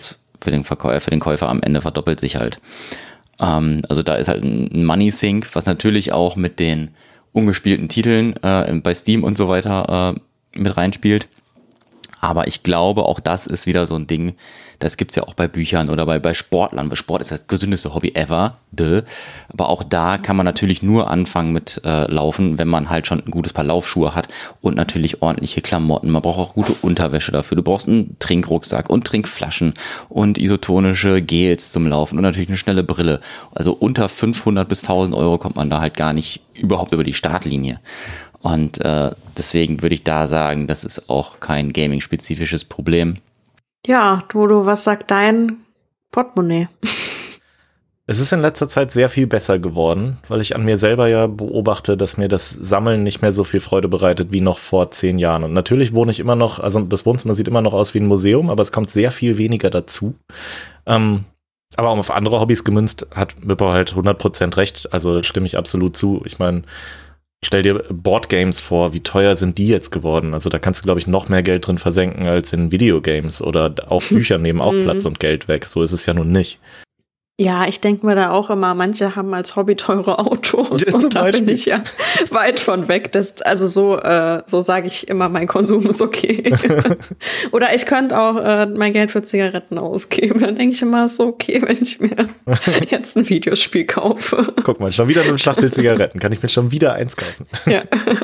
für den Käufer am Ende verdoppelt sich halt. Also da ist halt ein Money Sink, was natürlich auch mit den ungespielten Titeln bei Steam und so weiter mit reinspielt. Aber ich glaube, auch das ist wieder so ein Ding, das gibt's ja auch bei Büchern oder bei Sportlern. Bei Sport ist das gesündeste Hobby ever. Aber auch da kann man natürlich nur anfangen mit Laufen, wenn man halt schon ein gutes Paar Laufschuhe hat und natürlich ordentliche Klamotten. Man braucht auch gute Unterwäsche dafür. Du brauchst einen Trinkrucksack und Trinkflaschen und isotonische Gels zum Laufen und natürlich eine schnelle Brille. Also unter 500 bis 1000 Euro kommt man da halt gar nicht überhaupt über die Startlinie. Und deswegen würde ich da sagen, das ist auch kein Gaming-spezifisches Problem. Ja, Dodo, was sagt dein Portemonnaie? Es ist in letzter Zeit sehr viel besser geworden, weil ich an mir selber ja beobachte, dass mir das Sammeln nicht mehr so viel Freude bereitet wie noch vor 10 Jahren. Und natürlich wohne ich immer noch, also das Wohnzimmer sieht immer noch aus wie ein Museum, aber es kommt sehr viel weniger dazu. Aber um auf andere Hobbys gemünzt, hat Müpper halt 100% recht, also stimme ich absolut zu. Ich meine, stell dir Boardgames vor, wie teuer sind die jetzt geworden? Also da kannst du, glaube ich, noch mehr Geld drin versenken als in Videogames oder auch Bücher nehmen auch Platz und Geld weg. So ist es ja nun nicht. Ja, ich denke mir da auch immer, manche haben als Hobby teure Autos Ja, und da bin ich ja weit von weg. Also so sage ich immer, mein Konsum ist okay. Oder ich könnte auch mein Geld für Zigaretten ausgeben. Dann denke ich immer, ist so okay, wenn ich mir jetzt ein Videospiel kaufe. Guck mal, schon wieder eine Schachtel Zigaretten. Kann ich mir schon wieder eins kaufen? Ja.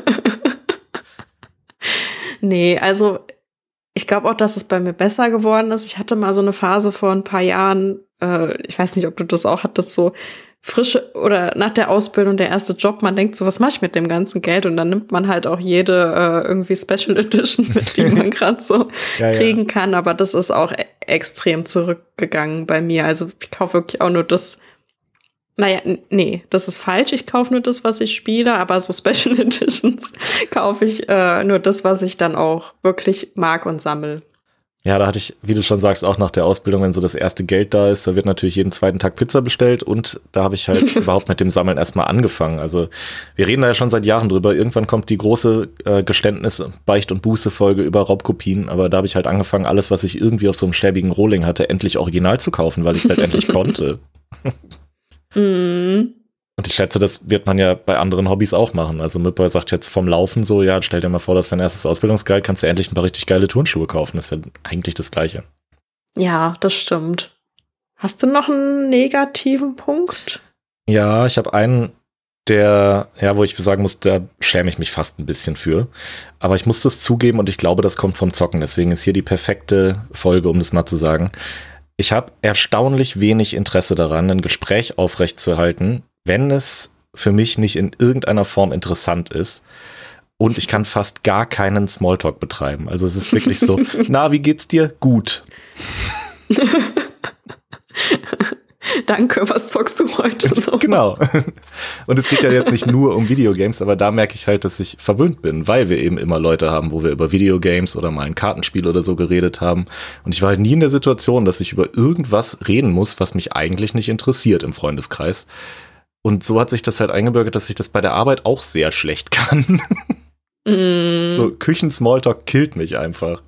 Nee, also ich glaube auch, dass es bei mir besser geworden ist. Ich hatte mal so eine Phase vor ein paar Jahren, ich weiß nicht, ob du das auch hattest, so frische oder nach der Ausbildung der erste Job, man denkt so, was mache ich mit dem ganzen Geld? Und dann nimmt man halt auch jede irgendwie Special Edition mit, die man gerade so kriegen kann. Aber das ist auch extrem zurückgegangen bei mir. Also ich kaufe wirklich auch nur das. Naja, nee, das ist falsch. Ich kaufe nur das, was ich spiele, aber so Special Editions kaufe ich nur das, was ich dann auch wirklich mag und sammle. Ja, da hatte ich, wie du schon sagst, auch nach der Ausbildung, wenn so das erste Geld da ist, da wird natürlich jeden zweiten Tag Pizza bestellt und da habe ich halt überhaupt mit dem Sammeln erstmal angefangen. Also wir reden da ja schon seit Jahren drüber. Irgendwann kommt die große Geständnis-, Beicht- und Buße-Folge über Raubkopien, aber da habe ich halt angefangen, alles, was ich irgendwie auf so einem schäbigen Rohling hatte, endlich original zu kaufen, weil ich es halt endlich konnte. Und ich schätze, das wird man ja bei anderen Hobbys auch machen. Also Müpper sagt jetzt vom Laufen so, ja, stell dir mal vor, das ist dein erstes Ausbildungsgehalt, kannst du endlich ein paar richtig geile Turnschuhe kaufen. Das ist ja eigentlich das Gleiche. Ja, das stimmt. Hast du noch einen negativen Punkt? Ja, ich habe einen, wo ich sagen muss, da schäme ich mich fast ein bisschen für. Aber ich muss das zugeben und ich glaube, das kommt vom Zocken. Deswegen ist hier die perfekte Folge, um das mal zu sagen. Ich habe erstaunlich wenig Interesse daran, ein Gespräch aufrechtzuerhalten, wenn es für mich nicht in irgendeiner Form interessant ist. Und ich kann fast gar keinen Smalltalk betreiben. Also es ist wirklich so, na, wie geht's dir? Gut. Danke, was zockst du heute so? Genau. Und es geht ja jetzt nicht nur um Videogames, aber da merke ich halt, dass ich verwöhnt bin, weil wir eben immer Leute haben, wo wir über Videogames oder mal ein Kartenspiel oder so geredet haben. Und ich war halt nie in der Situation, dass ich über irgendwas reden muss, was mich eigentlich nicht interessiert im Freundeskreis. Und so hat sich das halt eingebürgert, dass ich das bei der Arbeit auch sehr schlecht kann. So Küchen-Smalltalk killt mich einfach.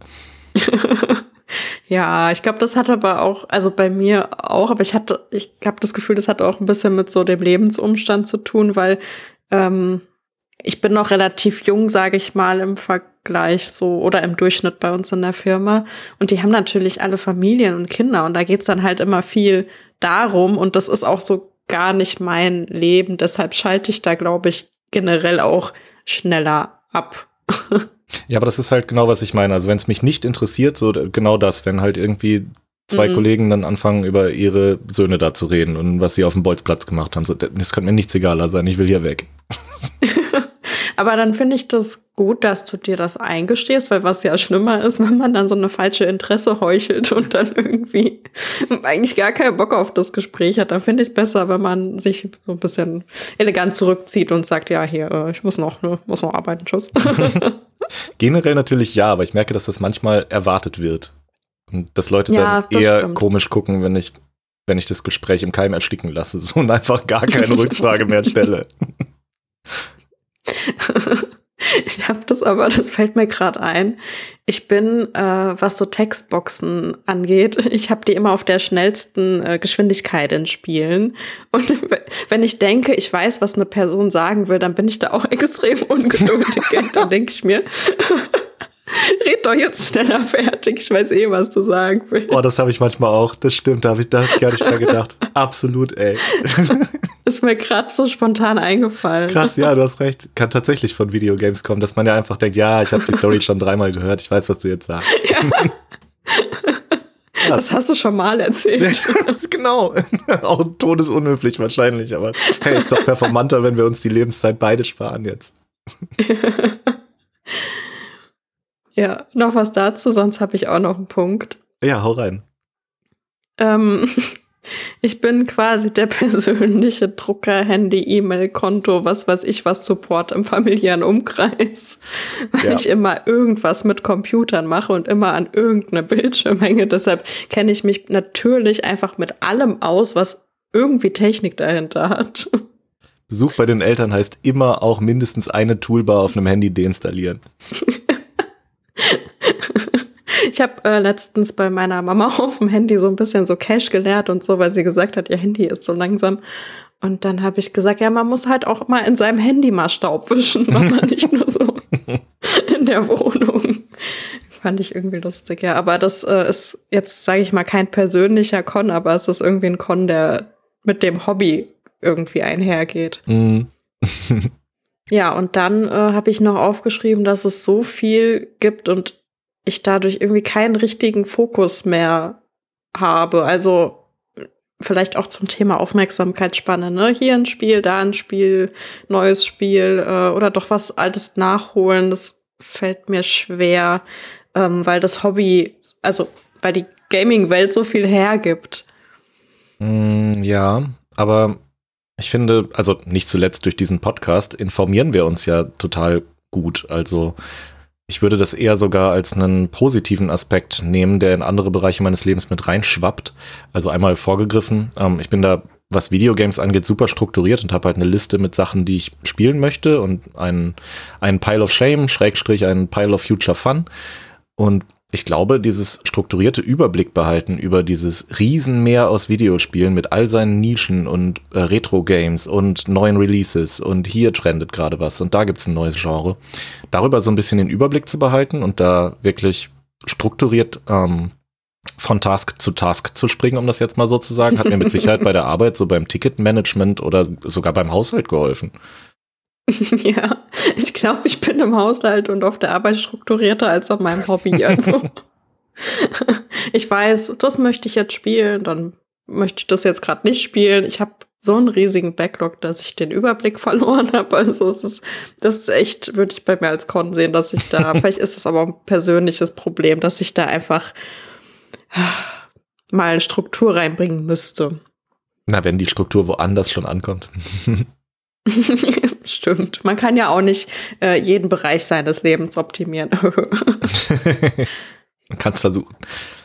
Ja, ich glaube, das hat aber auch, also bei mir auch, aber ich habe das Gefühl, das hat auch ein bisschen mit so dem Lebensumstand zu tun, weil ich bin noch relativ jung, sage ich mal, im Vergleich so oder im Durchschnitt bei uns in der Firma. Und die haben natürlich alle Familien und Kinder und da geht's dann halt immer viel darum und das ist auch so gar nicht mein Leben. Deshalb schalte ich da, glaube ich, generell auch schneller ab. Ja, aber das ist halt genau, was ich meine. Also wenn es mich nicht interessiert, so genau das, wenn halt irgendwie zwei Kollegen dann anfangen, über ihre Söhne da zu reden und was sie auf dem Bolzplatz gemacht haben. So, das könnte mir nichts egaler sein, ich will hier weg. Aber dann finde ich das gut, dass du dir das eingestehst, weil was ja schlimmer ist, wenn man dann so eine falsche Interesse heuchelt und dann irgendwie eigentlich gar keinen Bock auf das Gespräch hat. Dann finde ich es besser, wenn man sich so ein bisschen elegant zurückzieht und sagt, ja, hier, ich muss noch arbeiten, tschüss. Generell natürlich ja, aber ich merke, dass das manchmal erwartet wird. Und dass Leute dann eher komisch gucken, wenn ich das Gespräch im Keim ersticken lasse so und einfach gar keine Rückfrage mehr stelle. Ich habe das aber, das fällt mir gerade ein. Ich bin, was so Textboxen angeht, ich habe die immer auf der schnellsten Geschwindigkeit in Spielen. Und wenn ich denke, ich weiß, was eine Person sagen will, dann bin ich da auch extrem ungeduldig. Dann denke ich mir, red doch jetzt schneller fertig, ich weiß eh, was du sagen willst. Oh, das habe ich manchmal auch. Das stimmt, da habe ich gar nicht dran gedacht. Absolut, ey. Ist mir gerade so spontan eingefallen. Krass, ja, du hast recht. Kann tatsächlich von Videogames kommen, dass man ja einfach denkt, ja, ich habe die Story schon 3-mal gehört, ich weiß, was du jetzt sagst. Ja. Das hast du schon mal erzählt. Genau. Auch todesunhöflich wahrscheinlich, aber hey, ist doch performanter, wenn wir uns die Lebenszeit beide sparen jetzt. Ja, noch was dazu, sonst habe ich auch noch einen Punkt. Ja, hau rein. Ich bin quasi der persönliche Drucker, Handy, E-Mail, Konto, was weiß ich, was Support im familiären Umkreis. Weil ich immer irgendwas mit Computern mache und immer an irgendeine Bildschirm hänge. Deshalb kenne ich mich natürlich einfach mit allem aus, was irgendwie Technik dahinter hat. Besuch bei den Eltern heißt immer auch mindestens eine Toolbar auf einem Handy deinstallieren. Ich habe letztens bei meiner Mama auf dem Handy so ein bisschen so Cache gelehrt und so, weil sie gesagt hat, ihr Handy ist so langsam. Und dann habe ich gesagt, ja, man muss halt auch mal in seinem Handy mal Staub wischen, man nicht nur so in der Wohnung. Fand ich irgendwie lustig, ja. Aber das ist jetzt, sage ich mal, kein persönlicher Con, aber es ist irgendwie ein Con, der mit dem Hobby irgendwie einhergeht. Mhm. Ja, und dann habe ich noch aufgeschrieben, dass es so viel gibt und ich dadurch irgendwie keinen richtigen Fokus mehr habe. Also vielleicht auch zum Thema Aufmerksamkeitsspanne, ne? Hier ein Spiel, da ein Spiel, neues Spiel oder doch was Altes nachholen. Das fällt mir schwer, weil das Hobby, also weil die Gaming-Welt so viel hergibt. Ja, aber ich finde, also nicht zuletzt durch diesen Podcast informieren wir uns ja total gut. Also ich würde das eher sogar als einen positiven Aspekt nehmen, der in andere Bereiche meines Lebens mit reinschwappt. Also einmal vorgegriffen. Ich bin da, was Videogames angeht, super strukturiert und habe halt eine Liste mit Sachen, die ich spielen möchte und einen Pile of Shame, / einen Pile of Future Fun. Und ich glaube, dieses strukturierte Überblick behalten über dieses Riesenmeer aus Videospielen mit all seinen Nischen und Retro-Games und neuen Releases und hier trendet gerade was und da gibt's ein neues Genre. Darüber so ein bisschen den Überblick zu behalten und da wirklich strukturiert von Task zu Task zu springen, um das jetzt mal so zu sagen, hat mir mit Sicherheit bei der Arbeit, so beim Ticketmanagement oder sogar beim Haushalt geholfen. Ja, ich glaube, ich bin im Haushalt und auf der Arbeit strukturierter als auf meinem Hobby. Also ich weiß, das möchte ich jetzt spielen, dann möchte ich das jetzt gerade nicht spielen. Ich habe so einen riesigen Backlog, dass ich den Überblick verloren habe. Also das ist echt, würde ich bei mir als Con sehen, dass ich da, vielleicht ist es aber ein persönliches Problem, dass ich da einfach mal eine Struktur reinbringen müsste. Na, wenn die Struktur woanders schon ankommt. Stimmt. Man kann ja auch nicht jeden Bereich seines Lebens optimieren. Man kann es versuchen.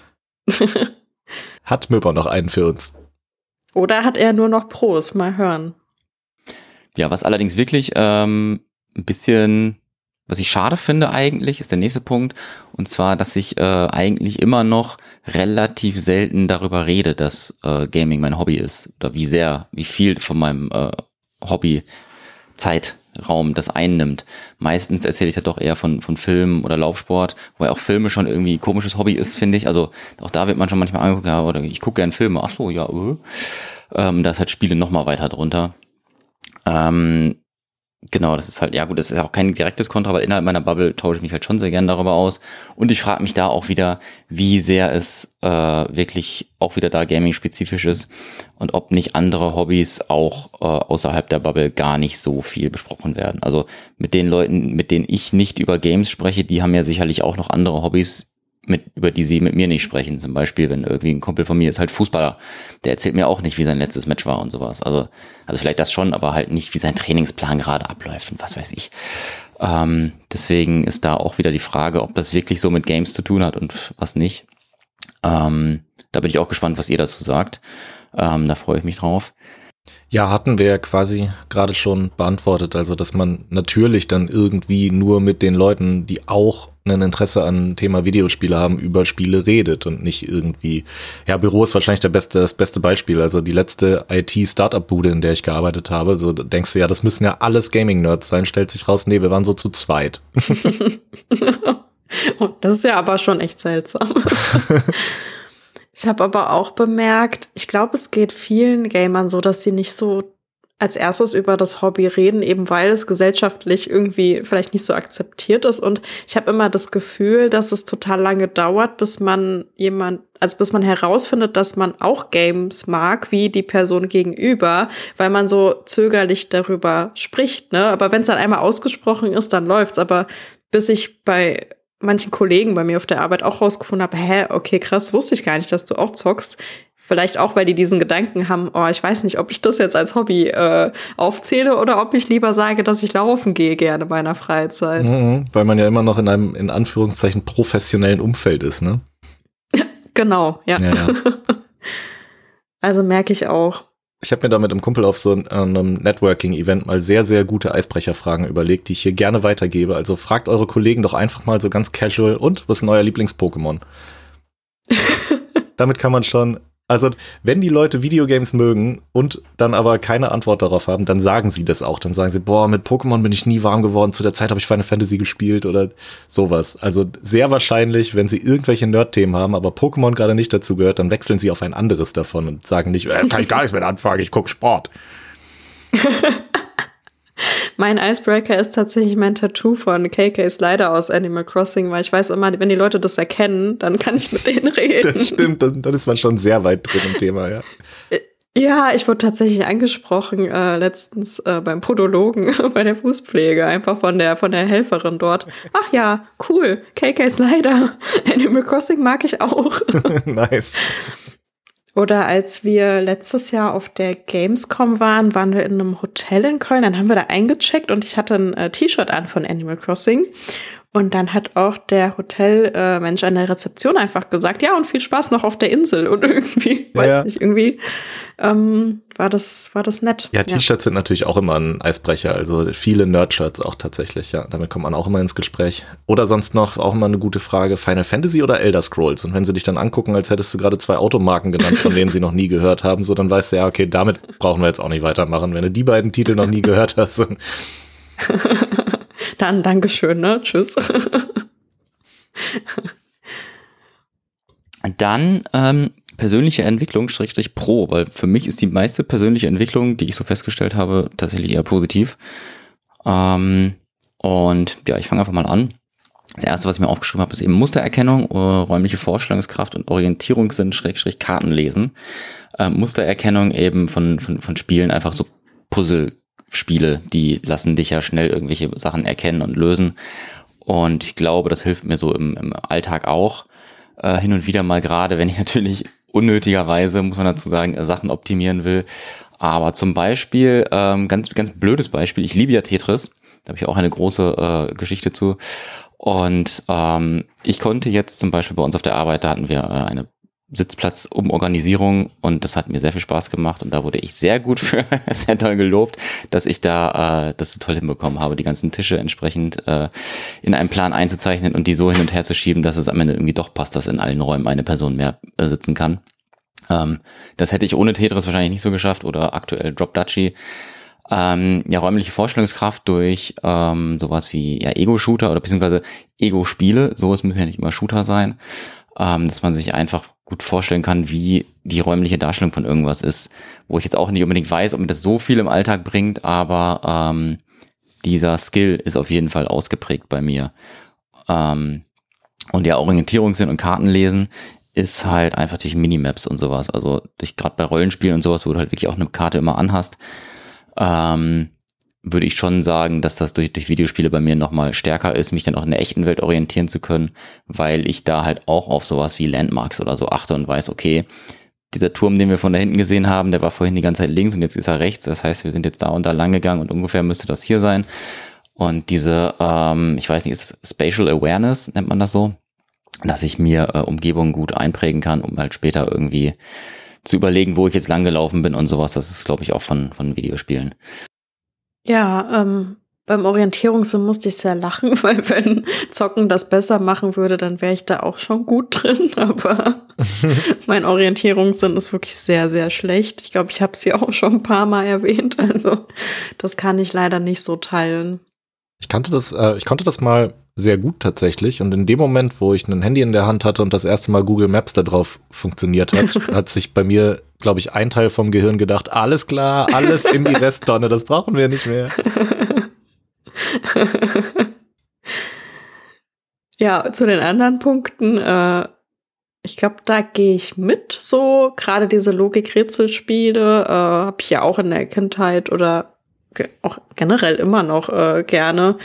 Hat Möber noch einen für uns? Oder hat er nur noch Pros? Mal hören. Ja, was allerdings wirklich ein bisschen, was ich schade finde eigentlich, ist der nächste Punkt. Und zwar, dass ich eigentlich immer noch relativ selten darüber rede, dass Gaming mein Hobby ist. Oder wie viel von meinem Hobby-Zeitraum das einnimmt. Meistens erzähle ich ja doch eher von Filmen oder Laufsport, wobei auch Filme schon irgendwie ein komisches Hobby ist, finde ich. Also auch da wird man schon manchmal angeguckt, ja, oder ich gucke gerne Filme. Ach so, ja, da ist halt Spiele noch mal weiter drunter. Genau, das ist halt, ja gut, das ist auch kein direktes Kontra, aber innerhalb meiner Bubble tausche ich mich halt schon sehr gern darüber aus. Und ich frage mich da auch wieder, wie sehr es wirklich auch wieder da Gaming-spezifisch ist und ob nicht andere Hobbys auch außerhalb der Bubble gar nicht so viel besprochen werden. Also mit den Leuten, mit denen ich nicht über Games spreche, die haben ja sicherlich auch noch andere Hobbys, über die sie mit mir nicht sprechen. Zum Beispiel, wenn irgendwie ein Kumpel von mir ist halt Fußballer, der erzählt mir auch nicht, wie sein letztes Match war und sowas. Also vielleicht das schon, aber halt nicht, wie sein Trainingsplan gerade abläuft und was weiß ich. Deswegen ist da auch wieder die Frage, ob das wirklich so mit Games zu tun hat und was nicht. Da bin ich auch gespannt, was ihr dazu sagt. Da freue ich mich drauf. Ja, hatten wir ja quasi gerade schon beantwortet. Also, dass man natürlich dann irgendwie nur mit den Leuten, die auch ein Interesse an Thema Videospiele haben, über Spiele redet und nicht irgendwie, ja, Büro ist wahrscheinlich das beste Beispiel. Also die letzte IT-Startup-Bude, in der ich gearbeitet habe, so denkst du ja, das müssen ja alles Gaming-Nerds sein, stellt sich raus, nee, wir waren so zu zweit. Das ist ja aber schon echt seltsam. Ich habe aber auch bemerkt, ich glaube, es geht vielen Gamern so, dass sie nicht so als erstes über das Hobby reden, eben weil es gesellschaftlich irgendwie vielleicht nicht so akzeptiert ist. Und ich habe immer das Gefühl, dass es total lange dauert, bis man herausfindet, dass man auch Games mag, wie die Person gegenüber, weil man so zögerlich darüber spricht, ne? Aber wenn es dann einmal ausgesprochen ist, dann läuft's. Aber bis ich bei manchen Kollegen bei mir auf der Arbeit auch rausgefunden habe, okay, krass, wusste ich gar nicht, dass du auch zockst. Vielleicht auch, weil die diesen Gedanken haben, ich weiß nicht, ob ich das jetzt als Hobby aufzähle oder ob ich lieber sage, dass ich laufen gehe gerne in meiner Freizeit. Weil man ja immer noch in einem, in Anführungszeichen, professionellen Umfeld ist, ne? Genau, ja. Also merke ich auch. Ich habe mir da mit einem Kumpel auf so einem Networking-Event mal sehr, sehr gute Eisbrecherfragen überlegt, die ich hier gerne weitergebe. Also fragt eure Kollegen doch einfach mal so ganz casual, und was ist denn euer Lieblings-Pokémon? Damit kann man schon, also wenn die Leute Videogames mögen und dann aber keine Antwort darauf haben, dann sagen sie das auch. Dann sagen sie, mit Pokémon bin ich nie warm geworden, zu der Zeit habe ich Final Fantasy gespielt oder sowas. Also sehr wahrscheinlich, wenn sie irgendwelche Nerd-Themen haben, aber Pokémon gerade nicht dazu gehört, dann wechseln sie auf ein anderes davon und sagen nicht, kann ich gar nichts mit anfangen, ich gucke Sport. Mein Icebreaker ist tatsächlich mein Tattoo von KK Slider aus Animal Crossing, weil ich weiß immer, wenn die Leute das erkennen, dann kann ich mit denen reden. Das stimmt, dann ist man schon sehr weit drin im Thema, ja. Ja, ich wurde tatsächlich angesprochen letztens beim Podologen bei der Fußpflege, einfach von der Helferin dort. Ach ja, cool, KK Slider, Animal Crossing mag ich auch. Nice. Oder als wir letztes Jahr auf der Gamescom waren wir in einem Hotel in Köln, dann haben wir da eingecheckt und ich hatte ein T-Shirt an von Animal Crossing. Und dann hat auch der Hotelmensch an der Rezeption einfach gesagt, ja, und viel Spaß noch auf der Insel. Und irgendwie, weiß nicht, irgendwie war das nett. Ja, T-Shirts sind natürlich auch immer ein Eisbrecher, also viele Nerd-Shirts auch tatsächlich, ja. Damit kommt man auch immer ins Gespräch. Oder sonst noch auch immer eine gute Frage, Final Fantasy oder Elder Scrolls? Und wenn sie dich dann angucken, als hättest du gerade 2 Automarken genannt, von denen sie noch nie gehört haben, so dann weißt du, ja, okay, damit brauchen wir jetzt auch nicht weitermachen. Wenn du die beiden Titel noch nie gehört hast. Dann Dankeschön, ne? Tschüss. Dann persönliche Entwicklung / Pro, weil für mich ist die meiste persönliche Entwicklung, die ich so festgestellt habe, tatsächlich eher positiv. Und ja, ich fange einfach mal an. Das erste, was ich mir aufgeschrieben habe, ist eben Mustererkennung, räumliche Vorstellungskraft und Orientierungssinn / Kartenlesen. Mustererkennung eben von Spielen, einfach so Puzzlespiele, die lassen dich ja schnell irgendwelche Sachen erkennen und lösen. Und ich glaube, das hilft mir so im Alltag auch. Hin und wieder mal, gerade wenn ich natürlich unnötigerweise, muss man dazu sagen, Sachen optimieren will. Aber zum Beispiel, ganz blödes Beispiel, ich liebe ja Tetris, da habe ich auch eine große Geschichte zu. Und ich konnte jetzt zum Beispiel bei uns auf der Arbeit, da hatten wir eine Sitzplatzumorganisierung und das hat mir sehr viel Spaß gemacht und da wurde ich sehr gut für sehr toll gelobt, dass ich da das so toll hinbekommen habe, die ganzen Tische entsprechend in einen Plan einzuzeichnen und die so hin und her zu schieben, dass es am Ende irgendwie doch passt, dass in allen Räumen eine Person mehr sitzen kann. Das hätte ich ohne Tetris wahrscheinlich nicht so geschafft oder aktuell Drop Duchy. Ja, räumliche Vorstellungskraft durch sowas wie ja Ego-Shooter oder beziehungsweise Ego-Spiele, so, es müssen ja nicht immer Shooter sein, dass man sich einfach gut vorstellen kann, wie die räumliche Darstellung von irgendwas ist, wo ich jetzt auch nicht unbedingt weiß, ob mir das so viel im Alltag bringt, aber dieser Skill ist auf jeden Fall ausgeprägt bei mir. Und ja, Orientierungssinn und Kartenlesen ist halt einfach durch Minimaps und sowas, also gerade bei Rollenspielen und sowas, wo du halt wirklich auch eine Karte immer anhast, würde ich schon sagen, dass das durch Videospiele bei mir nochmal stärker ist, mich dann auch in der echten Welt orientieren zu können, weil ich da halt auch auf sowas wie Landmarks oder so achte und weiß, okay, dieser Turm, den wir von da hinten gesehen haben, der war vorhin die ganze Zeit links und jetzt ist er rechts, das heißt, wir sind jetzt da und da lang gegangen und ungefähr müsste das hier sein. Und diese, ich weiß nicht, ist es Spatial Awareness, nennt man das so, dass ich mir Umgebungen gut einprägen kann, um halt später irgendwie zu überlegen, wo ich jetzt lang gelaufen bin und sowas. Das ist, glaube ich, auch von Videospielen. Ja, beim Orientierungssinn musste ich sehr lachen, weil wenn Zocken das besser machen würde, dann wäre ich da auch schon gut drin. Aber mein Orientierungssinn ist wirklich sehr, sehr schlecht. Ich glaube, ich habe es ja auch schon ein paar Mal erwähnt. Also das kann ich leider nicht so teilen. Ich konnte das mal sehr gut tatsächlich. Und in dem Moment, wo ich ein Handy in der Hand hatte und das erste Mal Google Maps da drauf funktioniert hat, hat sich bei mir, glaube ich, ein Teil vom Gehirn gedacht, alles klar, alles in die Resttonne, das brauchen wir nicht mehr. Ja, zu den anderen Punkten, ich glaube, da gehe ich mit. So, gerade diese Logik-Rätselspiele habe ich ja auch in der Kindheit oder auch generell immer noch gerne.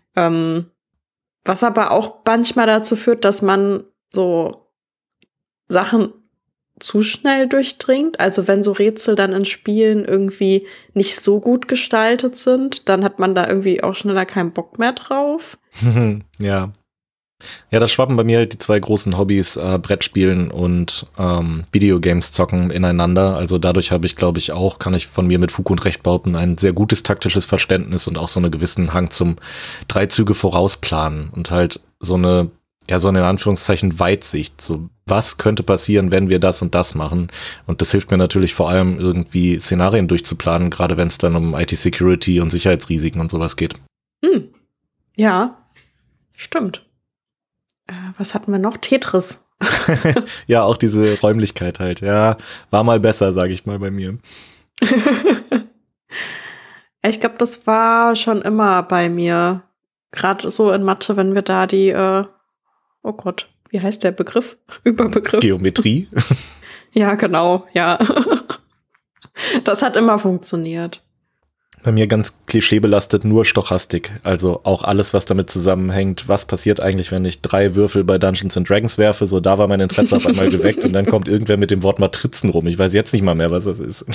Was aber auch manchmal dazu führt, dass man so Sachen zu schnell durchdringt. Also wenn so Rätsel dann in Spielen irgendwie nicht so gut gestaltet sind, dann hat man da irgendwie auch schneller keinen Bock mehr drauf. Ja. Ja, da schwappen bei mir halt die zwei großen Hobbys, Brettspielen und Videogames zocken ineinander. Also dadurch habe ich, glaube ich, auch, kann ich von mir mit Fug und Recht behaupten, ein sehr gutes taktisches Verständnis und auch so einen gewissen Hang zum 3 Züge vorausplanen und halt so eine in Anführungszeichen Weitsicht. So, was könnte passieren, wenn wir das und das machen? Und das hilft mir natürlich vor allem irgendwie Szenarien durchzuplanen, gerade wenn es dann um IT-Security und Sicherheitsrisiken und sowas geht. Ja, stimmt. Was hatten wir noch? Tetris. Ja, auch diese Räumlichkeit halt. Ja, war mal besser, sage ich mal bei mir. Ich glaube, das war schon immer bei mir. Gerade so in Mathe, wenn wir da die, oh Gott, wie heißt der Begriff? Überbegriff. Geometrie? Ja, genau, ja. Das hat immer funktioniert. Bei mir ganz klischeebelastet nur Stochastik. Also auch alles, was damit zusammenhängt. Was passiert eigentlich, wenn ich 3 Würfel bei Dungeons & Dragons werfe? So, da war mein Interesse auf einmal geweckt und dann kommt irgendwer mit dem Wort Matrizen rum. Ich weiß jetzt nicht mal mehr, was das ist.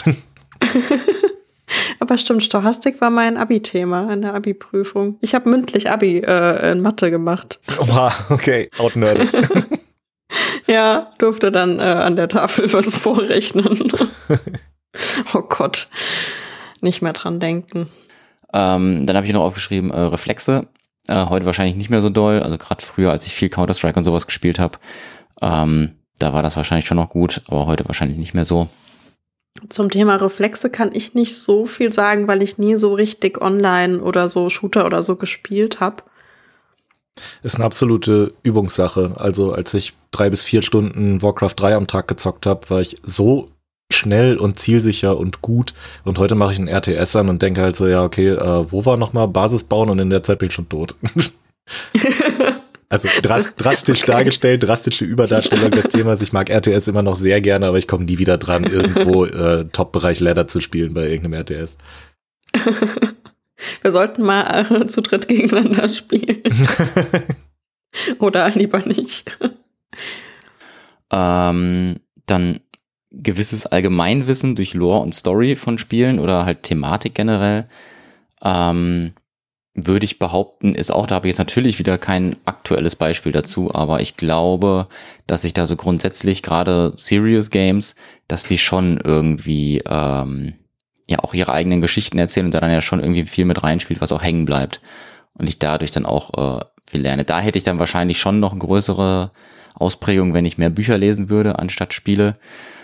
Aber stimmt, Stochastik war mein Abi-Thema in der Abi-Prüfung. Ich habe mündlich Abi in Mathe gemacht. Oha, okay, outnerdet. Ja, durfte dann an der Tafel was vorrechnen. Oh Gott, nicht mehr dran denken. Dann habe ich noch aufgeschrieben, Reflexe. Heute wahrscheinlich nicht mehr so doll. Also gerade früher, als ich viel Counter-Strike und sowas gespielt habe, da war das wahrscheinlich schon noch gut, aber heute wahrscheinlich nicht mehr so. Zum Thema Reflexe kann ich nicht so viel sagen, weil ich nie so richtig online oder so Shooter oder so gespielt habe. Ist eine absolute Übungssache. Also als ich 3 bis 4 Stunden Warcraft 3 am Tag gezockt habe, war ich so schnell und zielsicher und gut. Und heute mache ich einen RTS an und denke halt so, ja, okay, wo war nochmal Basis bauen? Und in der Zeit bin ich schon tot. Also drastisch dargestellt, drastische Überdarstellung des Themas. Ich mag RTS immer noch sehr gerne, aber ich komme nie wieder dran, irgendwo Top-Bereich Ladder zu spielen bei irgendeinem RTS. Wir sollten mal zu dritt gegeneinander spielen. Oder lieber nicht. Dann gewisses Allgemeinwissen durch Lore und Story von Spielen oder halt Thematik generell. Würde ich behaupten, ist auch, da habe ich jetzt natürlich wieder kein aktuelles Beispiel dazu, aber ich glaube, dass ich da so grundsätzlich gerade Serious Games, dass die schon irgendwie ja auch ihre eigenen Geschichten erzählen und da dann ja schon irgendwie viel mit reinspielt, was auch hängen bleibt und ich dadurch dann auch viel lerne. Da hätte ich dann wahrscheinlich schon noch eine größere Ausprägung, wenn ich mehr Bücher lesen würde, anstatt Spiele.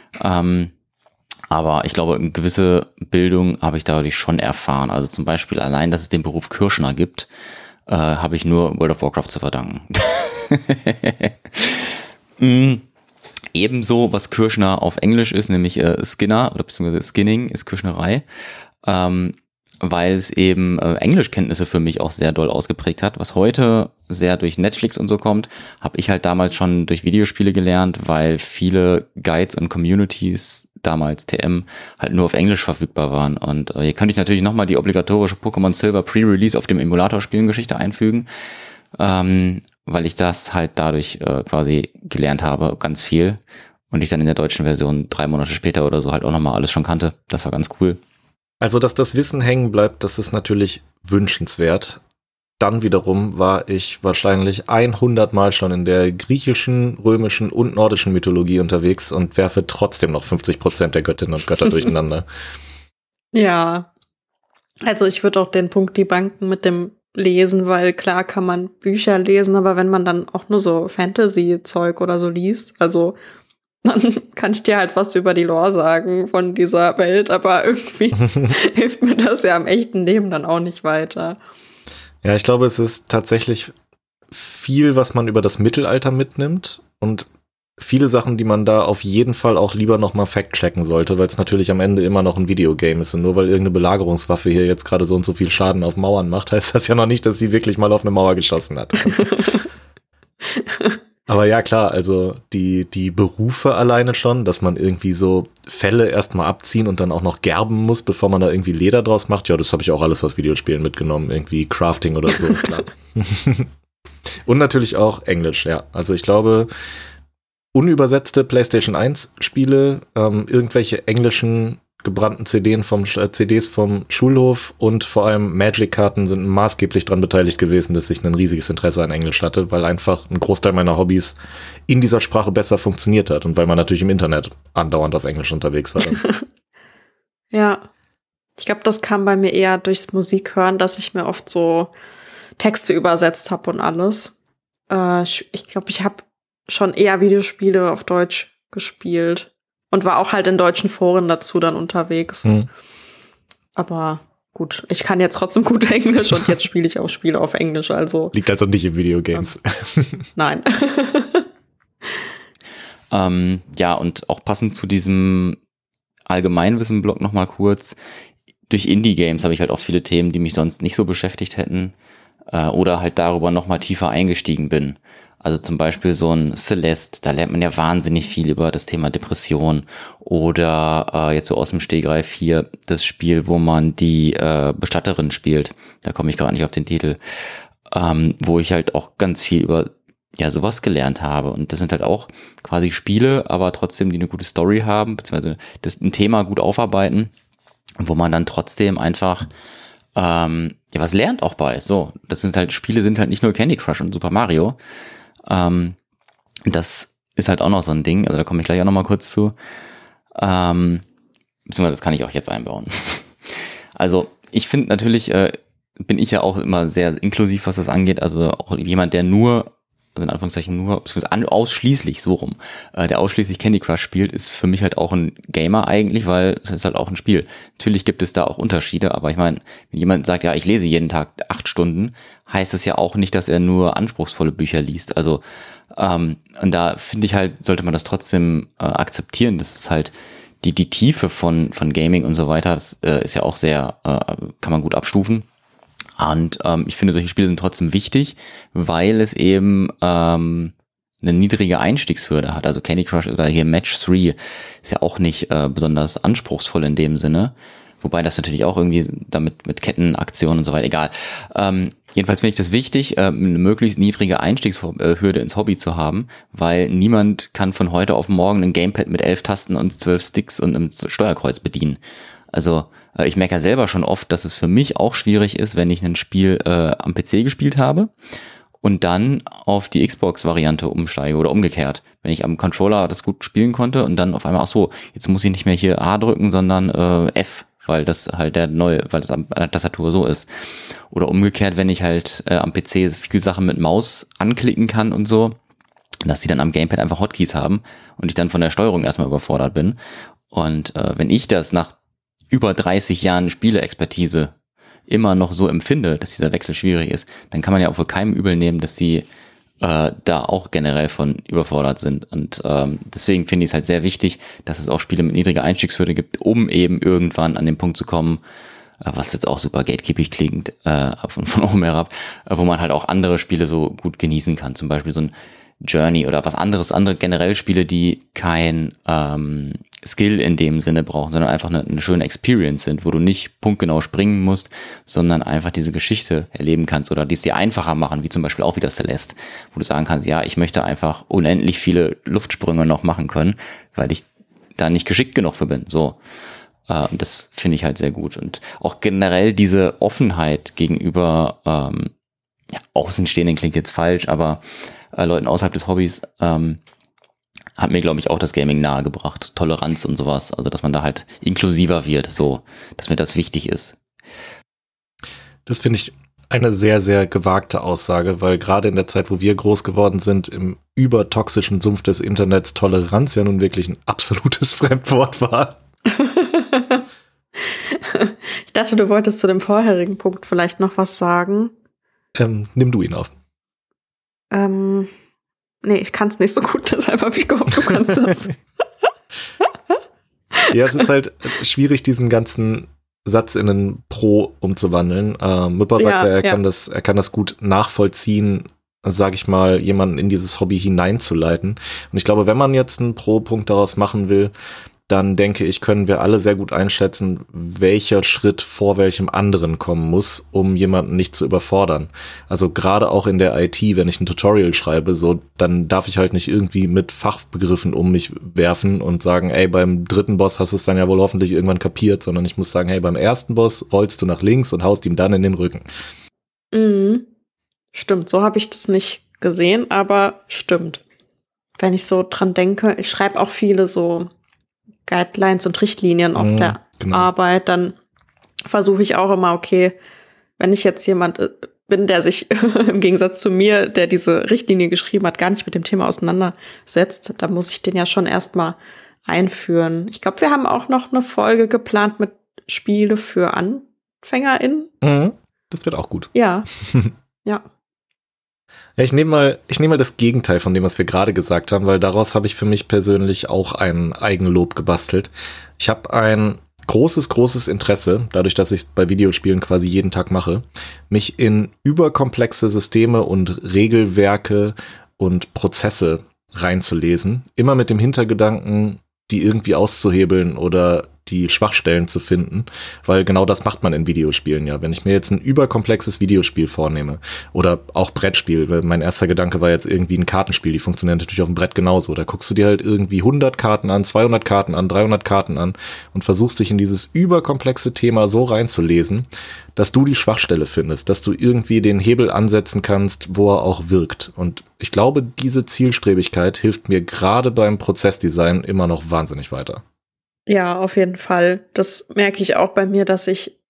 Aber ich glaube, eine gewisse Bildung habe ich dadurch schon erfahren. Also zum Beispiel allein, dass es den Beruf Kirschner gibt, habe ich nur World of Warcraft zu verdanken. Ebenso, was Kirschner auf Englisch ist, nämlich Skinner oder beziehungsweise Skinning ist Kirschnerei, weil es eben Englischkenntnisse für mich auch sehr doll ausgeprägt hat. Was heute sehr durch Netflix und so kommt, habe ich halt damals schon durch Videospiele gelernt, weil viele Guides und Communities, damals TM, halt nur auf Englisch verfügbar waren. Und hier könnte ich natürlich nochmal die obligatorische Pokémon Silver Pre-Release auf dem Emulator spielen Geschichte einfügen, weil ich das halt dadurch quasi gelernt habe, ganz viel. Und ich dann in der deutschen Version 3 Monate später oder so halt auch nochmal alles schon kannte. Das war ganz cool. Also, dass das Wissen hängen bleibt, das ist natürlich wünschenswert. dann wiederum war ich wahrscheinlich 100 Mal schon in der griechischen, römischen und nordischen Mythologie unterwegs und werfe trotzdem noch 50% der Göttinnen und Götter durcheinander. Ja, also ich würde auch den Punkt debunken mit dem Lesen, weil klar kann man Bücher lesen, aber wenn man dann auch nur so Fantasy-Zeug oder so liest, also dann kann ich dir halt was über die Lore sagen von dieser Welt, aber irgendwie hilft mir das ja im echten Leben dann auch nicht weiter. Ja, ich glaube, es ist tatsächlich viel, was man über das Mittelalter mitnimmt und viele Sachen, die man da auf jeden Fall auch lieber nochmal fact-checken sollte, weil es natürlich am Ende immer noch ein Videogame ist und nur weil irgendeine Belagerungswaffe hier jetzt gerade so und so viel Schaden auf Mauern macht, heißt das ja noch nicht, dass sie wirklich mal auf eine Mauer geschossen hat. Aber ja, klar, also die Berufe alleine schon, dass man irgendwie so Felle erstmal abziehen und dann auch noch gerben muss, bevor man da irgendwie Leder draus macht. Ja, das habe ich auch alles aus Videospielen mitgenommen, irgendwie Crafting oder so, klar. Und natürlich auch Englisch, ja. Also ich glaube, unübersetzte PlayStation 1 Spiele, irgendwelche englischen gebrannten CDs vom Schulhof und vor allem Magic-Karten sind maßgeblich daran beteiligt gewesen, dass ich ein riesiges Interesse an Englisch hatte, weil einfach ein Großteil meiner Hobbys in dieser Sprache besser funktioniert hat und weil man natürlich im Internet andauernd auf Englisch unterwegs war. Ja, ich glaube, das kam bei mir eher durchs Musikhören, dass ich mir oft so Texte übersetzt habe und alles. Ich glaube, ich habe schon eher Videospiele auf Deutsch gespielt. Und war auch halt in deutschen Foren dazu dann unterwegs. Aber gut, ich kann jetzt trotzdem gut Englisch und jetzt spiele ich auch Spiele auf Englisch. Also liegt also nicht in Videogames. Nein. Ja, und auch passend zu diesem Allgemeinwissen-Blog nochmal kurz. Durch Indie-Games habe ich halt auch viele Themen, die mich sonst nicht so beschäftigt hätten. Oder halt darüber nochmal tiefer eingestiegen bin. Also zum Beispiel so ein Celeste, da lernt man ja wahnsinnig viel über das Thema Depression. Oder jetzt so aus dem Stegreif hier das Spiel, wo man die Bestatterin spielt. Da komme ich gerade nicht auf den Titel. Wo ich halt auch ganz viel über sowas gelernt habe. Und das sind halt auch quasi Spiele, aber trotzdem, die eine gute Story haben, beziehungsweise ein Thema gut aufarbeiten, wo man dann trotzdem einfach was lernt auch bei. So, das sind halt Spiele, sind halt nicht nur Candy Crush und Super Mario. Das ist halt auch noch so ein Ding, also da komme ich gleich auch noch mal kurz zu. Beziehungsweise das kann ich auch jetzt einbauen. Also ich finde natürlich, bin ich ja auch immer sehr inklusiv, was das angeht, also auch jemand, der nur, also in Anführungszeichen nur, ausschließlich so rum, der ausschließlich Candy Crush spielt, ist für mich halt auch ein Gamer eigentlich, weil es ist halt auch ein Spiel. Natürlich gibt es da auch Unterschiede, aber ich meine, wenn jemand sagt, ja, ich lese jeden Tag 8 Stunden, heißt es ja auch nicht, dass er nur anspruchsvolle Bücher liest. Also, und da finde ich halt, sollte man das trotzdem akzeptieren, das ist halt die Tiefe von Gaming und so weiter, das ist ja auch sehr, kann man gut abstufen. Und ich finde, solche Spiele sind trotzdem wichtig, weil es eben eine niedrige Einstiegshürde hat. Also Candy Crush oder hier Match 3 ist ja auch nicht besonders anspruchsvoll in dem Sinne. Wobei das natürlich auch irgendwie damit mit Kettenaktionen und so weiter, egal. Jedenfalls finde ich das wichtig, eine möglichst niedrige Einstiegshürde ins Hobby zu haben, weil niemand kann von heute auf morgen ein Gamepad mit 11 Tasten und 12 Sticks und einem Steuerkreuz bedienen. Also ich merke ja selber schon oft, dass es für mich auch schwierig ist, wenn ich ein Spiel am PC gespielt habe und dann auf die Xbox-Variante umsteige oder umgekehrt. Wenn ich am Controller das gut spielen konnte und dann auf einmal, ach so, jetzt muss ich nicht mehr hier A drücken, sondern F, weil das halt weil das an der Tastatur so ist. Oder umgekehrt, wenn ich halt am PC viel Sachen mit Maus anklicken kann und so, dass die dann am Gamepad einfach Hotkeys haben und ich dann von der Steuerung erstmal überfordert bin. Und wenn ich das nach über 30 Jahren Spieleexpertise immer noch so empfinde, dass dieser Wechsel schwierig ist, dann kann man ja auch wohl keinem übel nehmen, dass sie da auch generell von überfordert sind. Und deswegen finde ich es halt sehr wichtig, dass es auch Spiele mit niedriger Einstiegshürde gibt, um eben irgendwann an den Punkt zu kommen, was jetzt auch super gatekeepig klingt, von oben herab, wo man halt auch andere Spiele so gut genießen kann. Zum Beispiel so ein Journey oder was anderes, andere generell Spiele, die kein Skill in dem Sinne brauchen, sondern einfach eine schöne Experience sind, wo du nicht punktgenau springen musst, sondern einfach diese Geschichte erleben kannst oder die es dir einfacher machen, wie zum Beispiel auch wieder Celeste, wo du sagen kannst, ja, ich möchte einfach unendlich viele Luftsprünge noch machen können, weil ich da nicht geschickt genug für bin. So, das finde ich halt sehr gut und auch generell diese Offenheit gegenüber ja, Außenstehenden klingt jetzt falsch, aber Leuten außerhalb des Hobbys hat mir, glaube ich, auch das Gaming nahegebracht. Toleranz und sowas. Also, dass man da halt inklusiver wird, so, dass mir das wichtig ist. Das finde ich eine sehr, sehr gewagte Aussage, weil gerade in der Zeit, wo wir groß geworden sind, im übertoxischen Sumpf des Internets Toleranz ja nun wirklich ein absolutes Fremdwort war. Ich dachte, du wolltest zu dem vorherigen Punkt vielleicht noch was sagen. Nimm du ihn auf. Nee, ich kann es nicht so gut, deshalb habe ich gehofft, du kannst das. Ja, es ist halt schwierig, diesen ganzen Satz in einen Pro umzuwandeln. Müpper sagt er kann das gut nachvollziehen, sage ich mal, jemanden in dieses Hobby hineinzuleiten. Und ich glaube, wenn man jetzt einen Pro-Punkt daraus machen will, dann denke ich, können wir alle sehr gut einschätzen, welcher Schritt vor welchem anderen kommen muss, um jemanden nicht zu überfordern. Also gerade auch in der IT, wenn ich ein Tutorial schreibe, so, dann darf ich halt nicht irgendwie mit Fachbegriffen um mich werfen und sagen, ey, beim dritten Boss hast du es dann ja wohl hoffentlich irgendwann kapiert, sondern ich muss sagen, hey, beim ersten Boss rollst du nach links und haust ihm dann in den Rücken. Mhm. Stimmt, so habe ich das nicht gesehen, aber stimmt. Wenn ich so dran denke, ich schreibe auch viele so Guidelines und Richtlinien auf der Arbeit, dann versuche ich auch immer, okay, wenn ich jetzt jemand bin, der sich im Gegensatz zu mir, der diese Richtlinie geschrieben hat, gar nicht mit dem Thema auseinandersetzt, dann muss ich den ja schon erstmal einführen. Ich glaube, wir haben auch noch eine Folge geplant mit Spiele für AnfängerInnen. Mhm. Das wird auch gut. Ja. Ja. Ja, ich nehme mal das Gegenteil von dem, was wir gerade gesagt haben, weil daraus habe ich für mich persönlich auch ein Eigenlob gebastelt. Ich habe ein großes Interesse, dadurch, dass ich es bei Videospielen quasi jeden Tag mache, mich in überkomplexe Systeme und Regelwerke und Prozesse reinzulesen. Immer mit dem Hintergedanken, die irgendwie auszuhebeln oder die Schwachstellen zu finden, weil genau das macht man in Videospielen ja. Wenn ich mir jetzt ein überkomplexes Videospiel vornehme oder auch Brettspiel, mein erster Gedanke war jetzt irgendwie ein Kartenspiel, die funktionieren natürlich auf dem Brett genauso. Da guckst du dir halt irgendwie 100 Karten an, 200 Karten an, 300 Karten an und versuchst dich in dieses überkomplexe Thema so reinzulesen, dass du die Schwachstelle findest, dass du irgendwie den Hebel ansetzen kannst, wo er auch wirkt. Und ich glaube, diese Zielstrebigkeit hilft mir gerade beim Prozessdesign immer noch wahnsinnig weiter. Ja, auf jeden Fall. Das merke ich auch bei mir, dass ich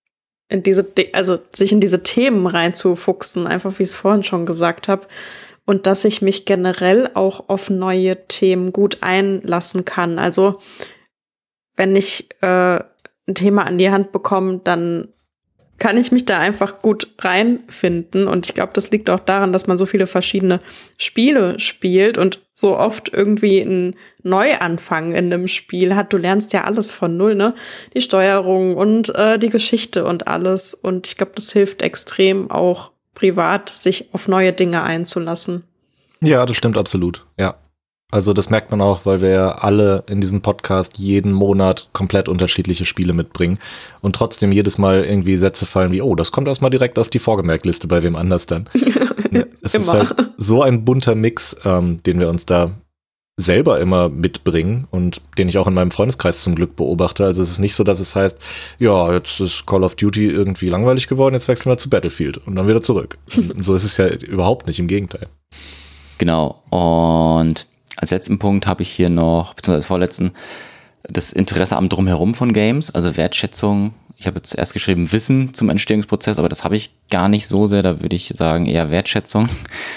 sich in diese Themen reinzufuchsen, einfach wie ich es vorhin schon gesagt habe, und dass ich mich generell auch auf neue Themen gut einlassen kann. Also wenn ich ein Thema an die Hand bekomme, dann kann ich mich da einfach gut reinfinden. Und ich glaube, das liegt auch daran, dass man so viele verschiedene Spiele spielt und so oft irgendwie einen Neuanfang in einem Spiel hat. Du lernst ja alles von null, ne? Die Steuerung und die Geschichte und alles. Und ich glaube, das hilft extrem auch privat, sich auf neue Dinge einzulassen. Ja, das stimmt absolut, ja. Also das merkt man auch, weil wir ja alle in diesem Podcast jeden Monat komplett unterschiedliche Spiele mitbringen und trotzdem jedes Mal irgendwie Sätze fallen wie, oh, das kommt erstmal direkt auf die Vorgemerkliste bei wem anders dann. Es ist halt so ein bunter Mix, den wir uns da selber immer mitbringen und den ich auch in meinem Freundeskreis zum Glück beobachte. Also es ist nicht so, dass es heißt, ja, jetzt ist Call of Duty irgendwie langweilig geworden, jetzt wechseln wir zu Battlefield und dann wieder zurück. Und so ist es ja überhaupt nicht, im Gegenteil. Genau, und als letzten Punkt habe ich hier noch, beziehungsweise als vorletzten, das Interesse am Drumherum von Games, also Wertschätzung. Ich habe jetzt erst geschrieben Wissen zum Entstehungsprozess, aber das habe ich gar nicht so sehr, da würde ich sagen eher Wertschätzung,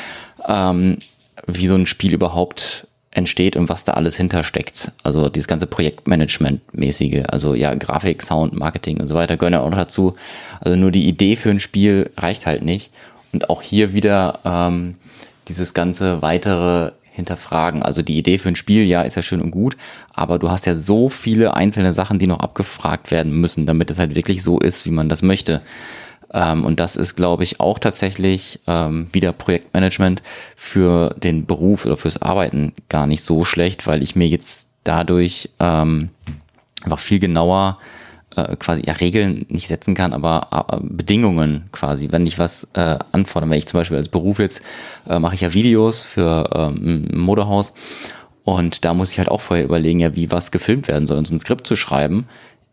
wie so ein Spiel überhaupt entsteht und was da alles hintersteckt. Also dieses ganze Projektmanagement-mäßige, also ja, Grafik, Sound, Marketing und so weiter gehören ja auch noch dazu. Also nur die Idee für ein Spiel reicht halt nicht. Und auch hier wieder dieses ganze weitere hinterfragen. Also die Idee für ein Spiel, ja, ist ja schön und gut, aber du hast ja so viele einzelne Sachen, die noch abgefragt werden müssen, damit es halt wirklich so ist, wie man das möchte. Und das ist, glaube ich, auch tatsächlich wieder Projektmanagement für den Beruf oder fürs Arbeiten gar nicht so schlecht, weil ich mir jetzt dadurch einfach viel genauer quasi ja Regeln nicht setzen kann, aber Bedingungen quasi, wenn ich was anfordere, wenn ich zum Beispiel als Beruf jetzt mache ich ja Videos für ein Modehaus und da muss ich halt auch vorher überlegen, ja, wie was gefilmt werden soll und so ein Skript zu schreiben,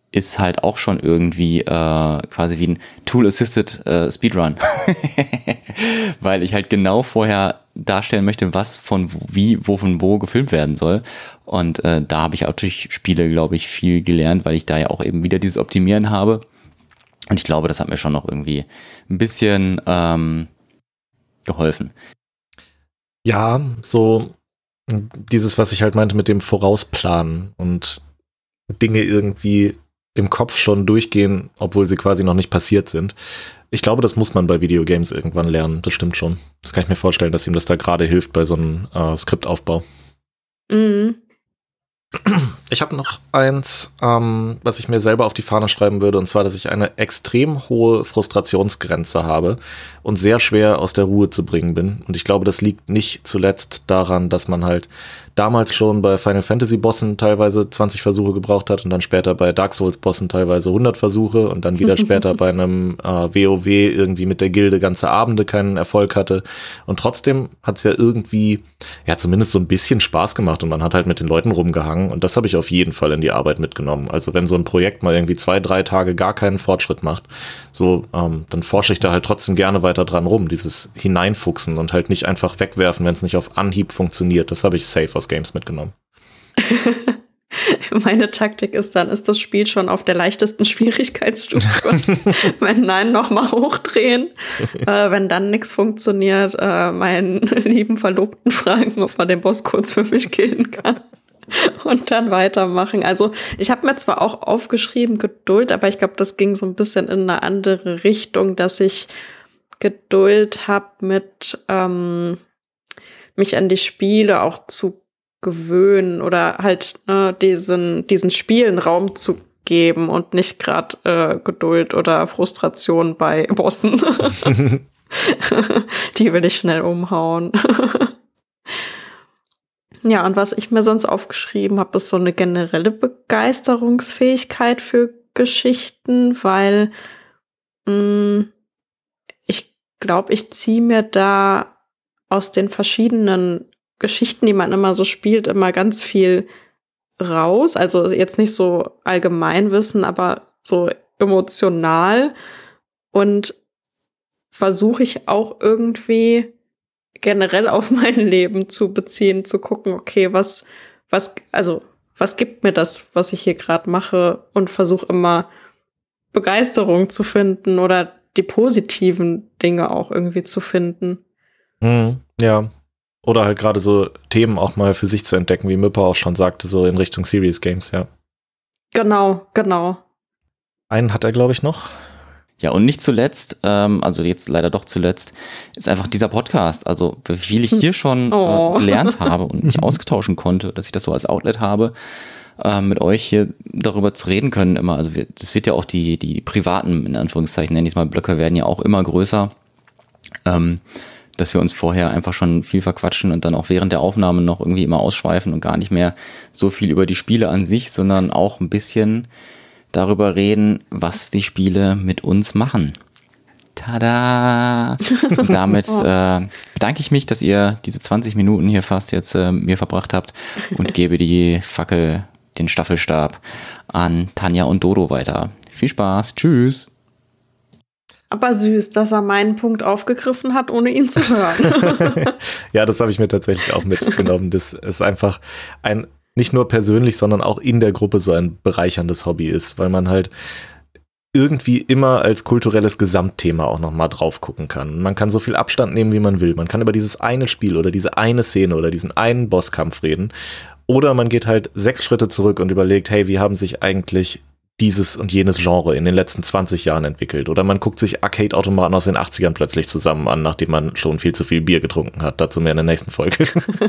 ist halt auch schon irgendwie quasi wie ein Tool-Assisted Speedrun. Weil ich halt genau vorher darstellen möchte, was von wo gefilmt werden soll. Und da habe ich auch durch Spiele, glaube ich, viel gelernt, weil ich da ja auch eben wieder dieses Optimieren habe. Und ich glaube, das hat mir schon noch irgendwie ein bisschen geholfen. Ja, so dieses, was ich halt meinte mit dem Vorausplanen und Dinge irgendwie im Kopf schon durchgehen, obwohl sie quasi noch nicht passiert sind. Ich glaube, das muss man bei Videogames irgendwann lernen, das stimmt schon. Das kann ich mir vorstellen, dass ihm das da gerade hilft bei so einem Skriptaufbau. Mhm. Ich habe noch eins, was ich mir selber auf die Fahne schreiben würde, und zwar, dass ich eine extrem hohe Frustrationsgrenze habe und sehr schwer aus der Ruhe zu bringen bin. Und ich glaube, das liegt nicht zuletzt daran, dass man halt damals schon bei Final Fantasy Bossen teilweise 20 Versuche gebraucht hat und dann später bei Dark Souls Bossen teilweise 100 Versuche und dann wieder später bei einem WoW irgendwie mit der Gilde ganze Abende keinen Erfolg hatte. Und trotzdem hat es ja irgendwie, ja, zumindest so ein bisschen Spaß gemacht und man hat halt mit den Leuten rumgehangen und das habe ich auf jeden Fall in die Arbeit mitgenommen. Also wenn so ein Projekt mal irgendwie 2-3 Tage gar keinen Fortschritt macht, so, dann forsche ich da halt trotzdem gerne weiter dran rum, dieses Hineinfuchsen und halt nicht einfach wegwerfen, wenn es nicht auf Anhieb funktioniert. Das habe ich safe aus Games mitgenommen. Meine Taktik ist dann, ist das Spiel schon auf der leichtesten Schwierigkeitsstufe. Wenn nein, nochmal hochdrehen. Wenn dann nichts funktioniert, meinen lieben Verlobten fragen, ob man den Boss kurz für mich killen kann. Und dann weitermachen. Also ich habe mir zwar auch aufgeschrieben Geduld, aber ich glaube, das ging so ein bisschen in eine andere Richtung, dass ich Geduld habe mit mich an die Spiele auch zu gewöhnen oder halt diesen Spielen Raum zu geben und nicht gerade Geduld oder Frustration bei Bossen. Die will ich schnell umhauen. Ja, und was ich mir sonst aufgeschrieben habe, ist so eine generelle Begeisterungsfähigkeit für Geschichten, weil ich glaube, ich ziehe mir da aus den verschiedenen Geschichten, die man immer so spielt, immer ganz viel raus. Also jetzt nicht so Allgemeinwissen, aber so emotional. Und versuche ich auch irgendwie generell auf mein Leben zu beziehen, zu gucken, okay, was gibt mir das, was ich hier gerade mache, und versuche immer Begeisterung zu finden oder die positiven Dinge auch irgendwie zu finden. Ja. Oder halt gerade so Themen auch mal für sich zu entdecken, wie Mipper auch schon sagte, so in Richtung Serious Games, ja. Genau. Einen hat er, glaube ich, noch. Ja, und nicht zuletzt, also jetzt leider doch zuletzt, ist einfach dieser Podcast. Also wie viel ich hier schon gelernt habe und mich ausgetauschen konnte, dass ich das so als Outlet habe, mit euch hier darüber zu reden können immer. Also das wird ja auch die privaten, in Anführungszeichen, nenne ich es mal, Blöcke werden ja auch immer größer. Dass wir uns vorher einfach schon viel verquatschen und dann auch während der Aufnahme noch irgendwie immer ausschweifen und gar nicht mehr so viel über die Spiele an sich, sondern auch ein bisschen darüber reden, was die Spiele mit uns machen. Tada! Und damit bedanke ich mich, dass ihr diese 20 Minuten hier fast jetzt mir verbracht habt und gebe die Fackel, den Staffelstab an Tanja und Dodo weiter. Viel Spaß. Tschüss! Aber süß, dass er meinen Punkt aufgegriffen hat, ohne ihn zu hören. Ja, das habe ich mir tatsächlich auch mitgenommen. Das ist einfach ein, nicht nur persönlich, sondern auch in der Gruppe so ein bereicherndes Hobby ist, weil man halt irgendwie immer als kulturelles Gesamtthema auch nochmal drauf gucken kann. Man kann so viel Abstand nehmen, wie man will. Man kann über dieses eine Spiel oder diese eine Szene oder diesen einen Bosskampf reden. Oder man geht halt 6 Schritte zurück und überlegt, hey, wie haben sich eigentlich dieses und jenes Genre in den letzten 20 Jahren entwickelt. Oder man guckt sich Arcade-Automaten aus den 80ern plötzlich zusammen an, nachdem man schon viel zu viel Bier getrunken hat. Dazu mehr in der nächsten Folge.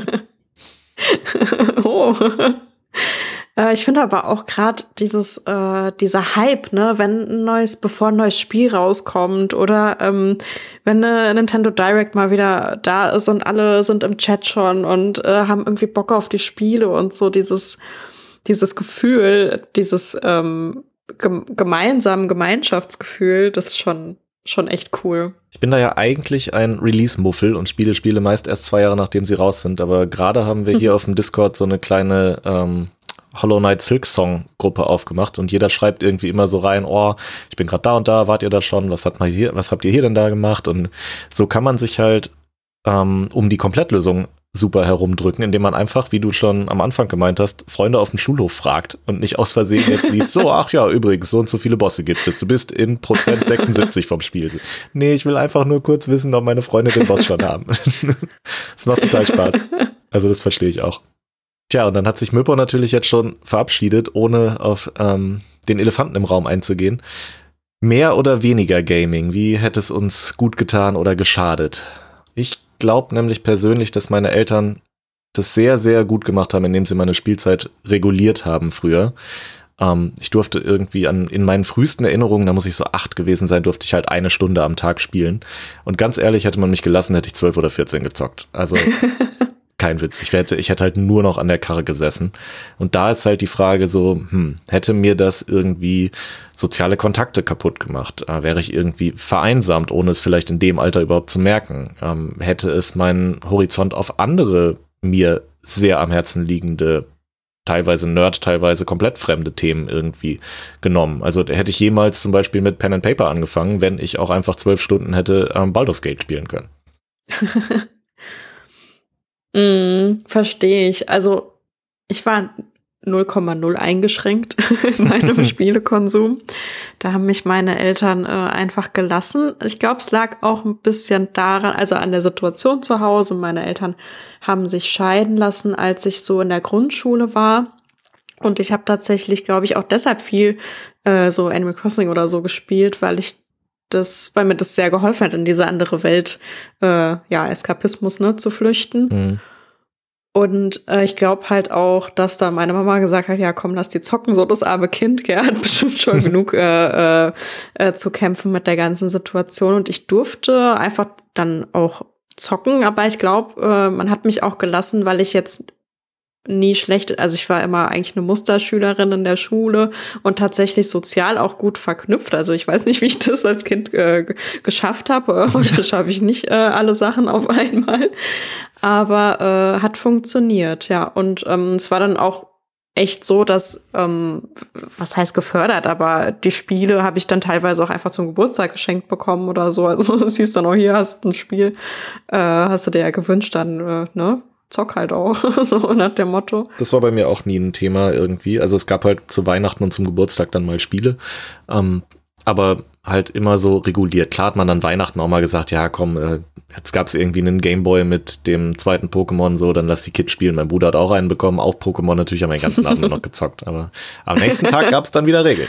Oh. Ich finde aber auch gerade dieser Hype, ne, bevor ein neues Spiel rauskommt oder wenn eine Nintendo Direct mal wieder da ist und alle sind im Chat schon und haben irgendwie Bock auf die Spiele und so dieses Gefühl, dieses Gemeinschaftsgefühl, das ist schon echt cool. Ich bin da ja eigentlich ein Release-Muffel und spiele meist erst 2 Jahre, nachdem sie raus sind. Aber gerade haben wir hier auf dem Discord so eine kleine Hollow Knight Silksong Gruppe aufgemacht und jeder schreibt irgendwie immer so rein, oh, ich bin gerade da und da, wart ihr da schon, was habt ihr hier denn da gemacht? Und so kann man sich halt um die Komplettlösung super herumdrücken, indem man einfach, wie du schon am Anfang gemeint hast, Freunde auf dem Schulhof fragt und nicht aus Versehen jetzt liest, so, ach ja, übrigens, so und so viele Bosse gibt es. Du bist in Prozent 76 vom Spiel. Nee, ich will einfach nur kurz wissen, ob meine Freunde den Boss schon haben. Das macht total Spaß. Also das verstehe ich auch. Tja, und dann hat sich Mypo natürlich jetzt schon verabschiedet, ohne auf den Elefanten im Raum einzugehen. Mehr oder weniger Gaming? Wie hätte es uns gut getan oder geschadet? Ich glaube nämlich persönlich, dass meine Eltern das sehr, sehr gut gemacht haben, indem sie meine Spielzeit reguliert haben früher. Ich durfte irgendwie in meinen frühesten Erinnerungen, da muss ich so 8 gewesen sein, durfte ich halt 1 Stunde am Tag spielen. Und ganz ehrlich, hätte man mich gelassen, hätte ich 12 oder 14 gezockt. Also kein Witz. Ich hätte halt nur noch an der Karre gesessen. Und da ist halt die Frage so, hätte mir das irgendwie soziale Kontakte kaputt gemacht? Wäre ich irgendwie vereinsamt, ohne es vielleicht in dem Alter überhaupt zu merken? Hätte es meinen Horizont auf andere mir sehr am Herzen liegende, teilweise Nerd, teilweise komplett fremde Themen irgendwie genommen? Also hätte ich jemals zum Beispiel mit Pen and Paper angefangen, wenn ich auch einfach 12 Stunden hätte Baldur's Gate spielen können? Verstehe ich. Also ich war 0,0 eingeschränkt in meinem Spielekonsum. Da haben mich meine Eltern einfach gelassen. Ich glaube, es lag auch ein bisschen daran, also an der Situation zu Hause. Meine Eltern haben sich scheiden lassen, als ich so in der Grundschule war. Und ich habe tatsächlich, glaube ich, auch deshalb viel so Animal Crossing oder so gespielt, weil mir das sehr geholfen hat, in diese andere Welt, Eskapismus, zu flüchten. Und ich glaube halt auch, dass da meine Mama gesagt hat, ja komm, lass die zocken, so das arme Kind, gell, hat bestimmt schon genug zu kämpfen mit der ganzen Situation. Und ich durfte einfach dann auch zocken, aber ich glaube, man hat mich auch gelassen, weil ich jetzt nie schlecht, also ich war immer eigentlich eine Musterschülerin in der Schule und tatsächlich sozial auch gut verknüpft. Also ich weiß nicht, wie ich das als Kind geschafft habe. Heute schaffe ich nicht alle Sachen auf einmal. Aber hat funktioniert, ja. Und es war dann auch echt so, dass, was heißt gefördert, aber die Spiele habe ich dann teilweise auch einfach zum Geburtstag geschenkt bekommen oder so. Also es hieß dann auch, hier hast du ein Spiel, hast du dir ja gewünscht, dann, zock halt auch, so nach dem Motto. Das war bei mir auch nie ein Thema irgendwie. Also es gab halt zu Weihnachten und zum Geburtstag dann mal Spiele, aber halt immer so reguliert. Klar hat man dann Weihnachten auch mal gesagt, ja komm, jetzt gab es irgendwie einen Gameboy mit dem zweiten Pokémon, so, dann lass die Kids spielen. Mein Bruder hat auch einen bekommen, auch Pokémon, natürlich haben wir den ganzen Abend nur noch gezockt, aber am nächsten Tag gab es dann wieder Regeln.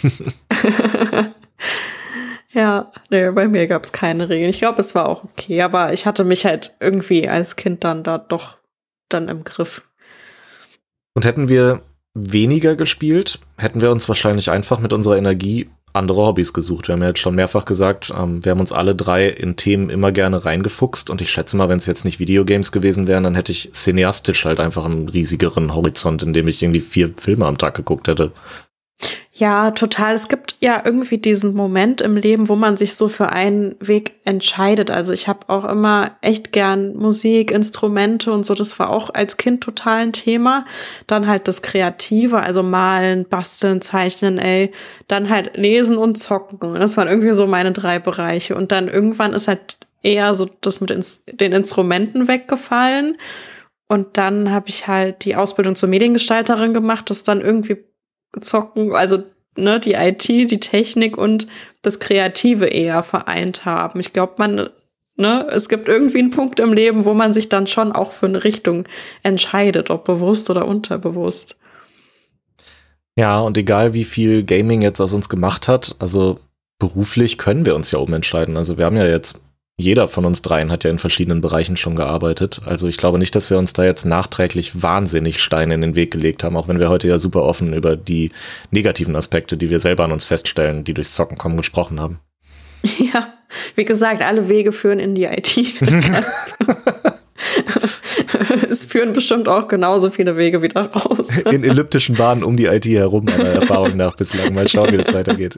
Ja, nee, bei mir gab es keine Regeln. Ich glaube, es war auch okay, aber ich hatte mich halt irgendwie als Kind dann da doch dann im Griff. Und hätten wir weniger gespielt, hätten wir uns wahrscheinlich einfach mit unserer Energie andere Hobbys gesucht. Wir haben ja jetzt schon mehrfach gesagt, wir haben uns alle 3 in Themen immer gerne reingefuchst und ich schätze mal, wenn es jetzt nicht Videogames gewesen wären, dann hätte ich cineastisch halt einfach einen riesigeren Horizont, in dem ich irgendwie 4 Filme am Tag geguckt hätte. Ja, total. Es gibt ja irgendwie diesen Moment im Leben, wo man sich so für einen Weg entscheidet. Also ich habe auch immer echt gern Musik, Instrumente und so. Das war auch als Kind total ein Thema. Dann halt das Kreative, also malen, basteln, zeichnen, dann halt lesen und zocken. Und das waren irgendwie so meine 3 Bereiche. Und dann irgendwann ist halt eher so das mit den Instrumenten weggefallen. Und dann habe ich halt die Ausbildung zur Mediengestalterin gemacht, das dann irgendwie zocken, also die IT, die Technik und das Kreative eher vereint haben. Ich glaube, es gibt irgendwie einen Punkt im Leben, wo man sich dann schon auch für eine Richtung entscheidet, ob bewusst oder unterbewusst. Ja, und egal wie viel Gaming jetzt aus uns gemacht hat, also beruflich können wir uns ja umentscheiden. Also wir haben ja jetzt, jeder von uns 3 hat ja in verschiedenen Bereichen schon gearbeitet. Also ich glaube nicht, dass wir uns da jetzt nachträglich wahnsinnig Steine in den Weg gelegt haben, auch wenn wir heute ja super offen über die negativen Aspekte, die wir selber an uns feststellen, die durchs Zocken kommen, gesprochen haben. Ja, wie gesagt, alle Wege führen in die IT. Es führen bestimmt auch genauso viele Wege wieder raus. In elliptischen Bahnen um die IT herum, meiner Erfahrung nach bislang. Mal schauen, wie das weitergeht.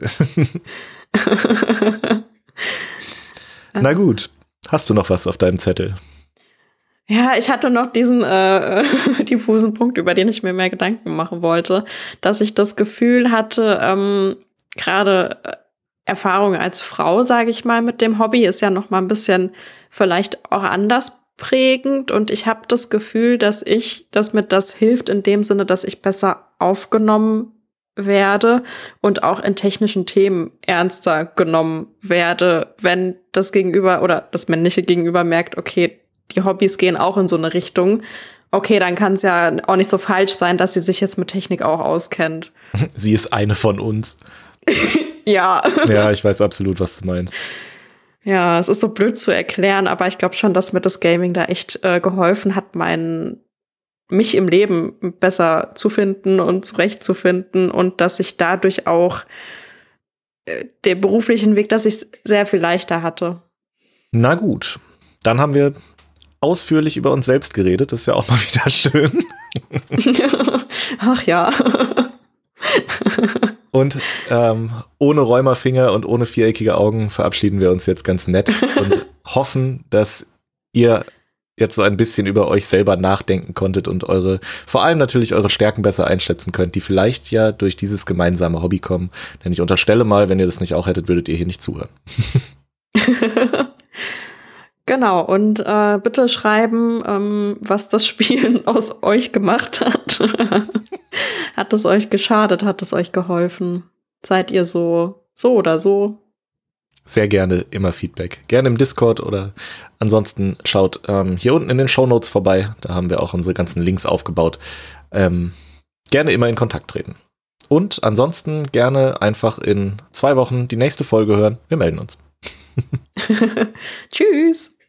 Na gut, hast du noch was auf deinem Zettel? Ja, ich hatte noch diesen diffusen Punkt, über den ich mir mehr Gedanken machen wollte, dass ich das Gefühl hatte, gerade Erfahrung als Frau, sage ich mal, mit dem Hobby ist ja noch mal ein bisschen vielleicht auch anders prägend und ich habe das Gefühl, dass mir das hilft in dem Sinne, dass ich besser aufgenommen werde und auch in technischen Themen ernster genommen werde, wenn das Gegenüber oder das männliche Gegenüber merkt, okay, die Hobbys gehen auch in so eine Richtung. Okay, dann kann es ja auch nicht so falsch sein, dass sie sich jetzt mit Technik auch auskennt. Sie ist eine von uns. Ja. Ja, ich weiß absolut, was du meinst. Ja, es ist so blöd zu erklären, aber ich glaube schon, dass mir das Gaming da echt geholfen hat, mich im Leben besser zu finden und zurechtzufinden und dass ich dadurch auch den beruflichen Weg, dass ich sehr viel leichter hatte. Na gut, dann haben wir ausführlich über uns selbst geredet. Das ist ja auch mal wieder schön. Ach ja. Und ohne Rheumafinger und ohne viereckige Augen verabschieden wir uns jetzt ganz nett und hoffen, dass ihr jetzt so ein bisschen über euch selber nachdenken konntet und vor allem natürlich eure Stärken besser einschätzen könnt, die vielleicht ja durch dieses gemeinsame Hobby kommen. Denn ich unterstelle mal, wenn ihr das nicht auch hättet, würdet ihr hier nicht zuhören. Genau, und bitte schreiben, was das Spielen aus euch gemacht hat. Hat es euch geschadet? Hat es euch geholfen? Seid ihr so oder so? Sehr gerne immer Feedback. Gerne im Discord oder ansonsten schaut hier unten in den Shownotes vorbei. Da haben wir auch unsere ganzen Links aufgebaut. Gerne immer in Kontakt treten. Und ansonsten gerne einfach in 2 Wochen die nächste Folge hören. Wir melden uns. Tschüss.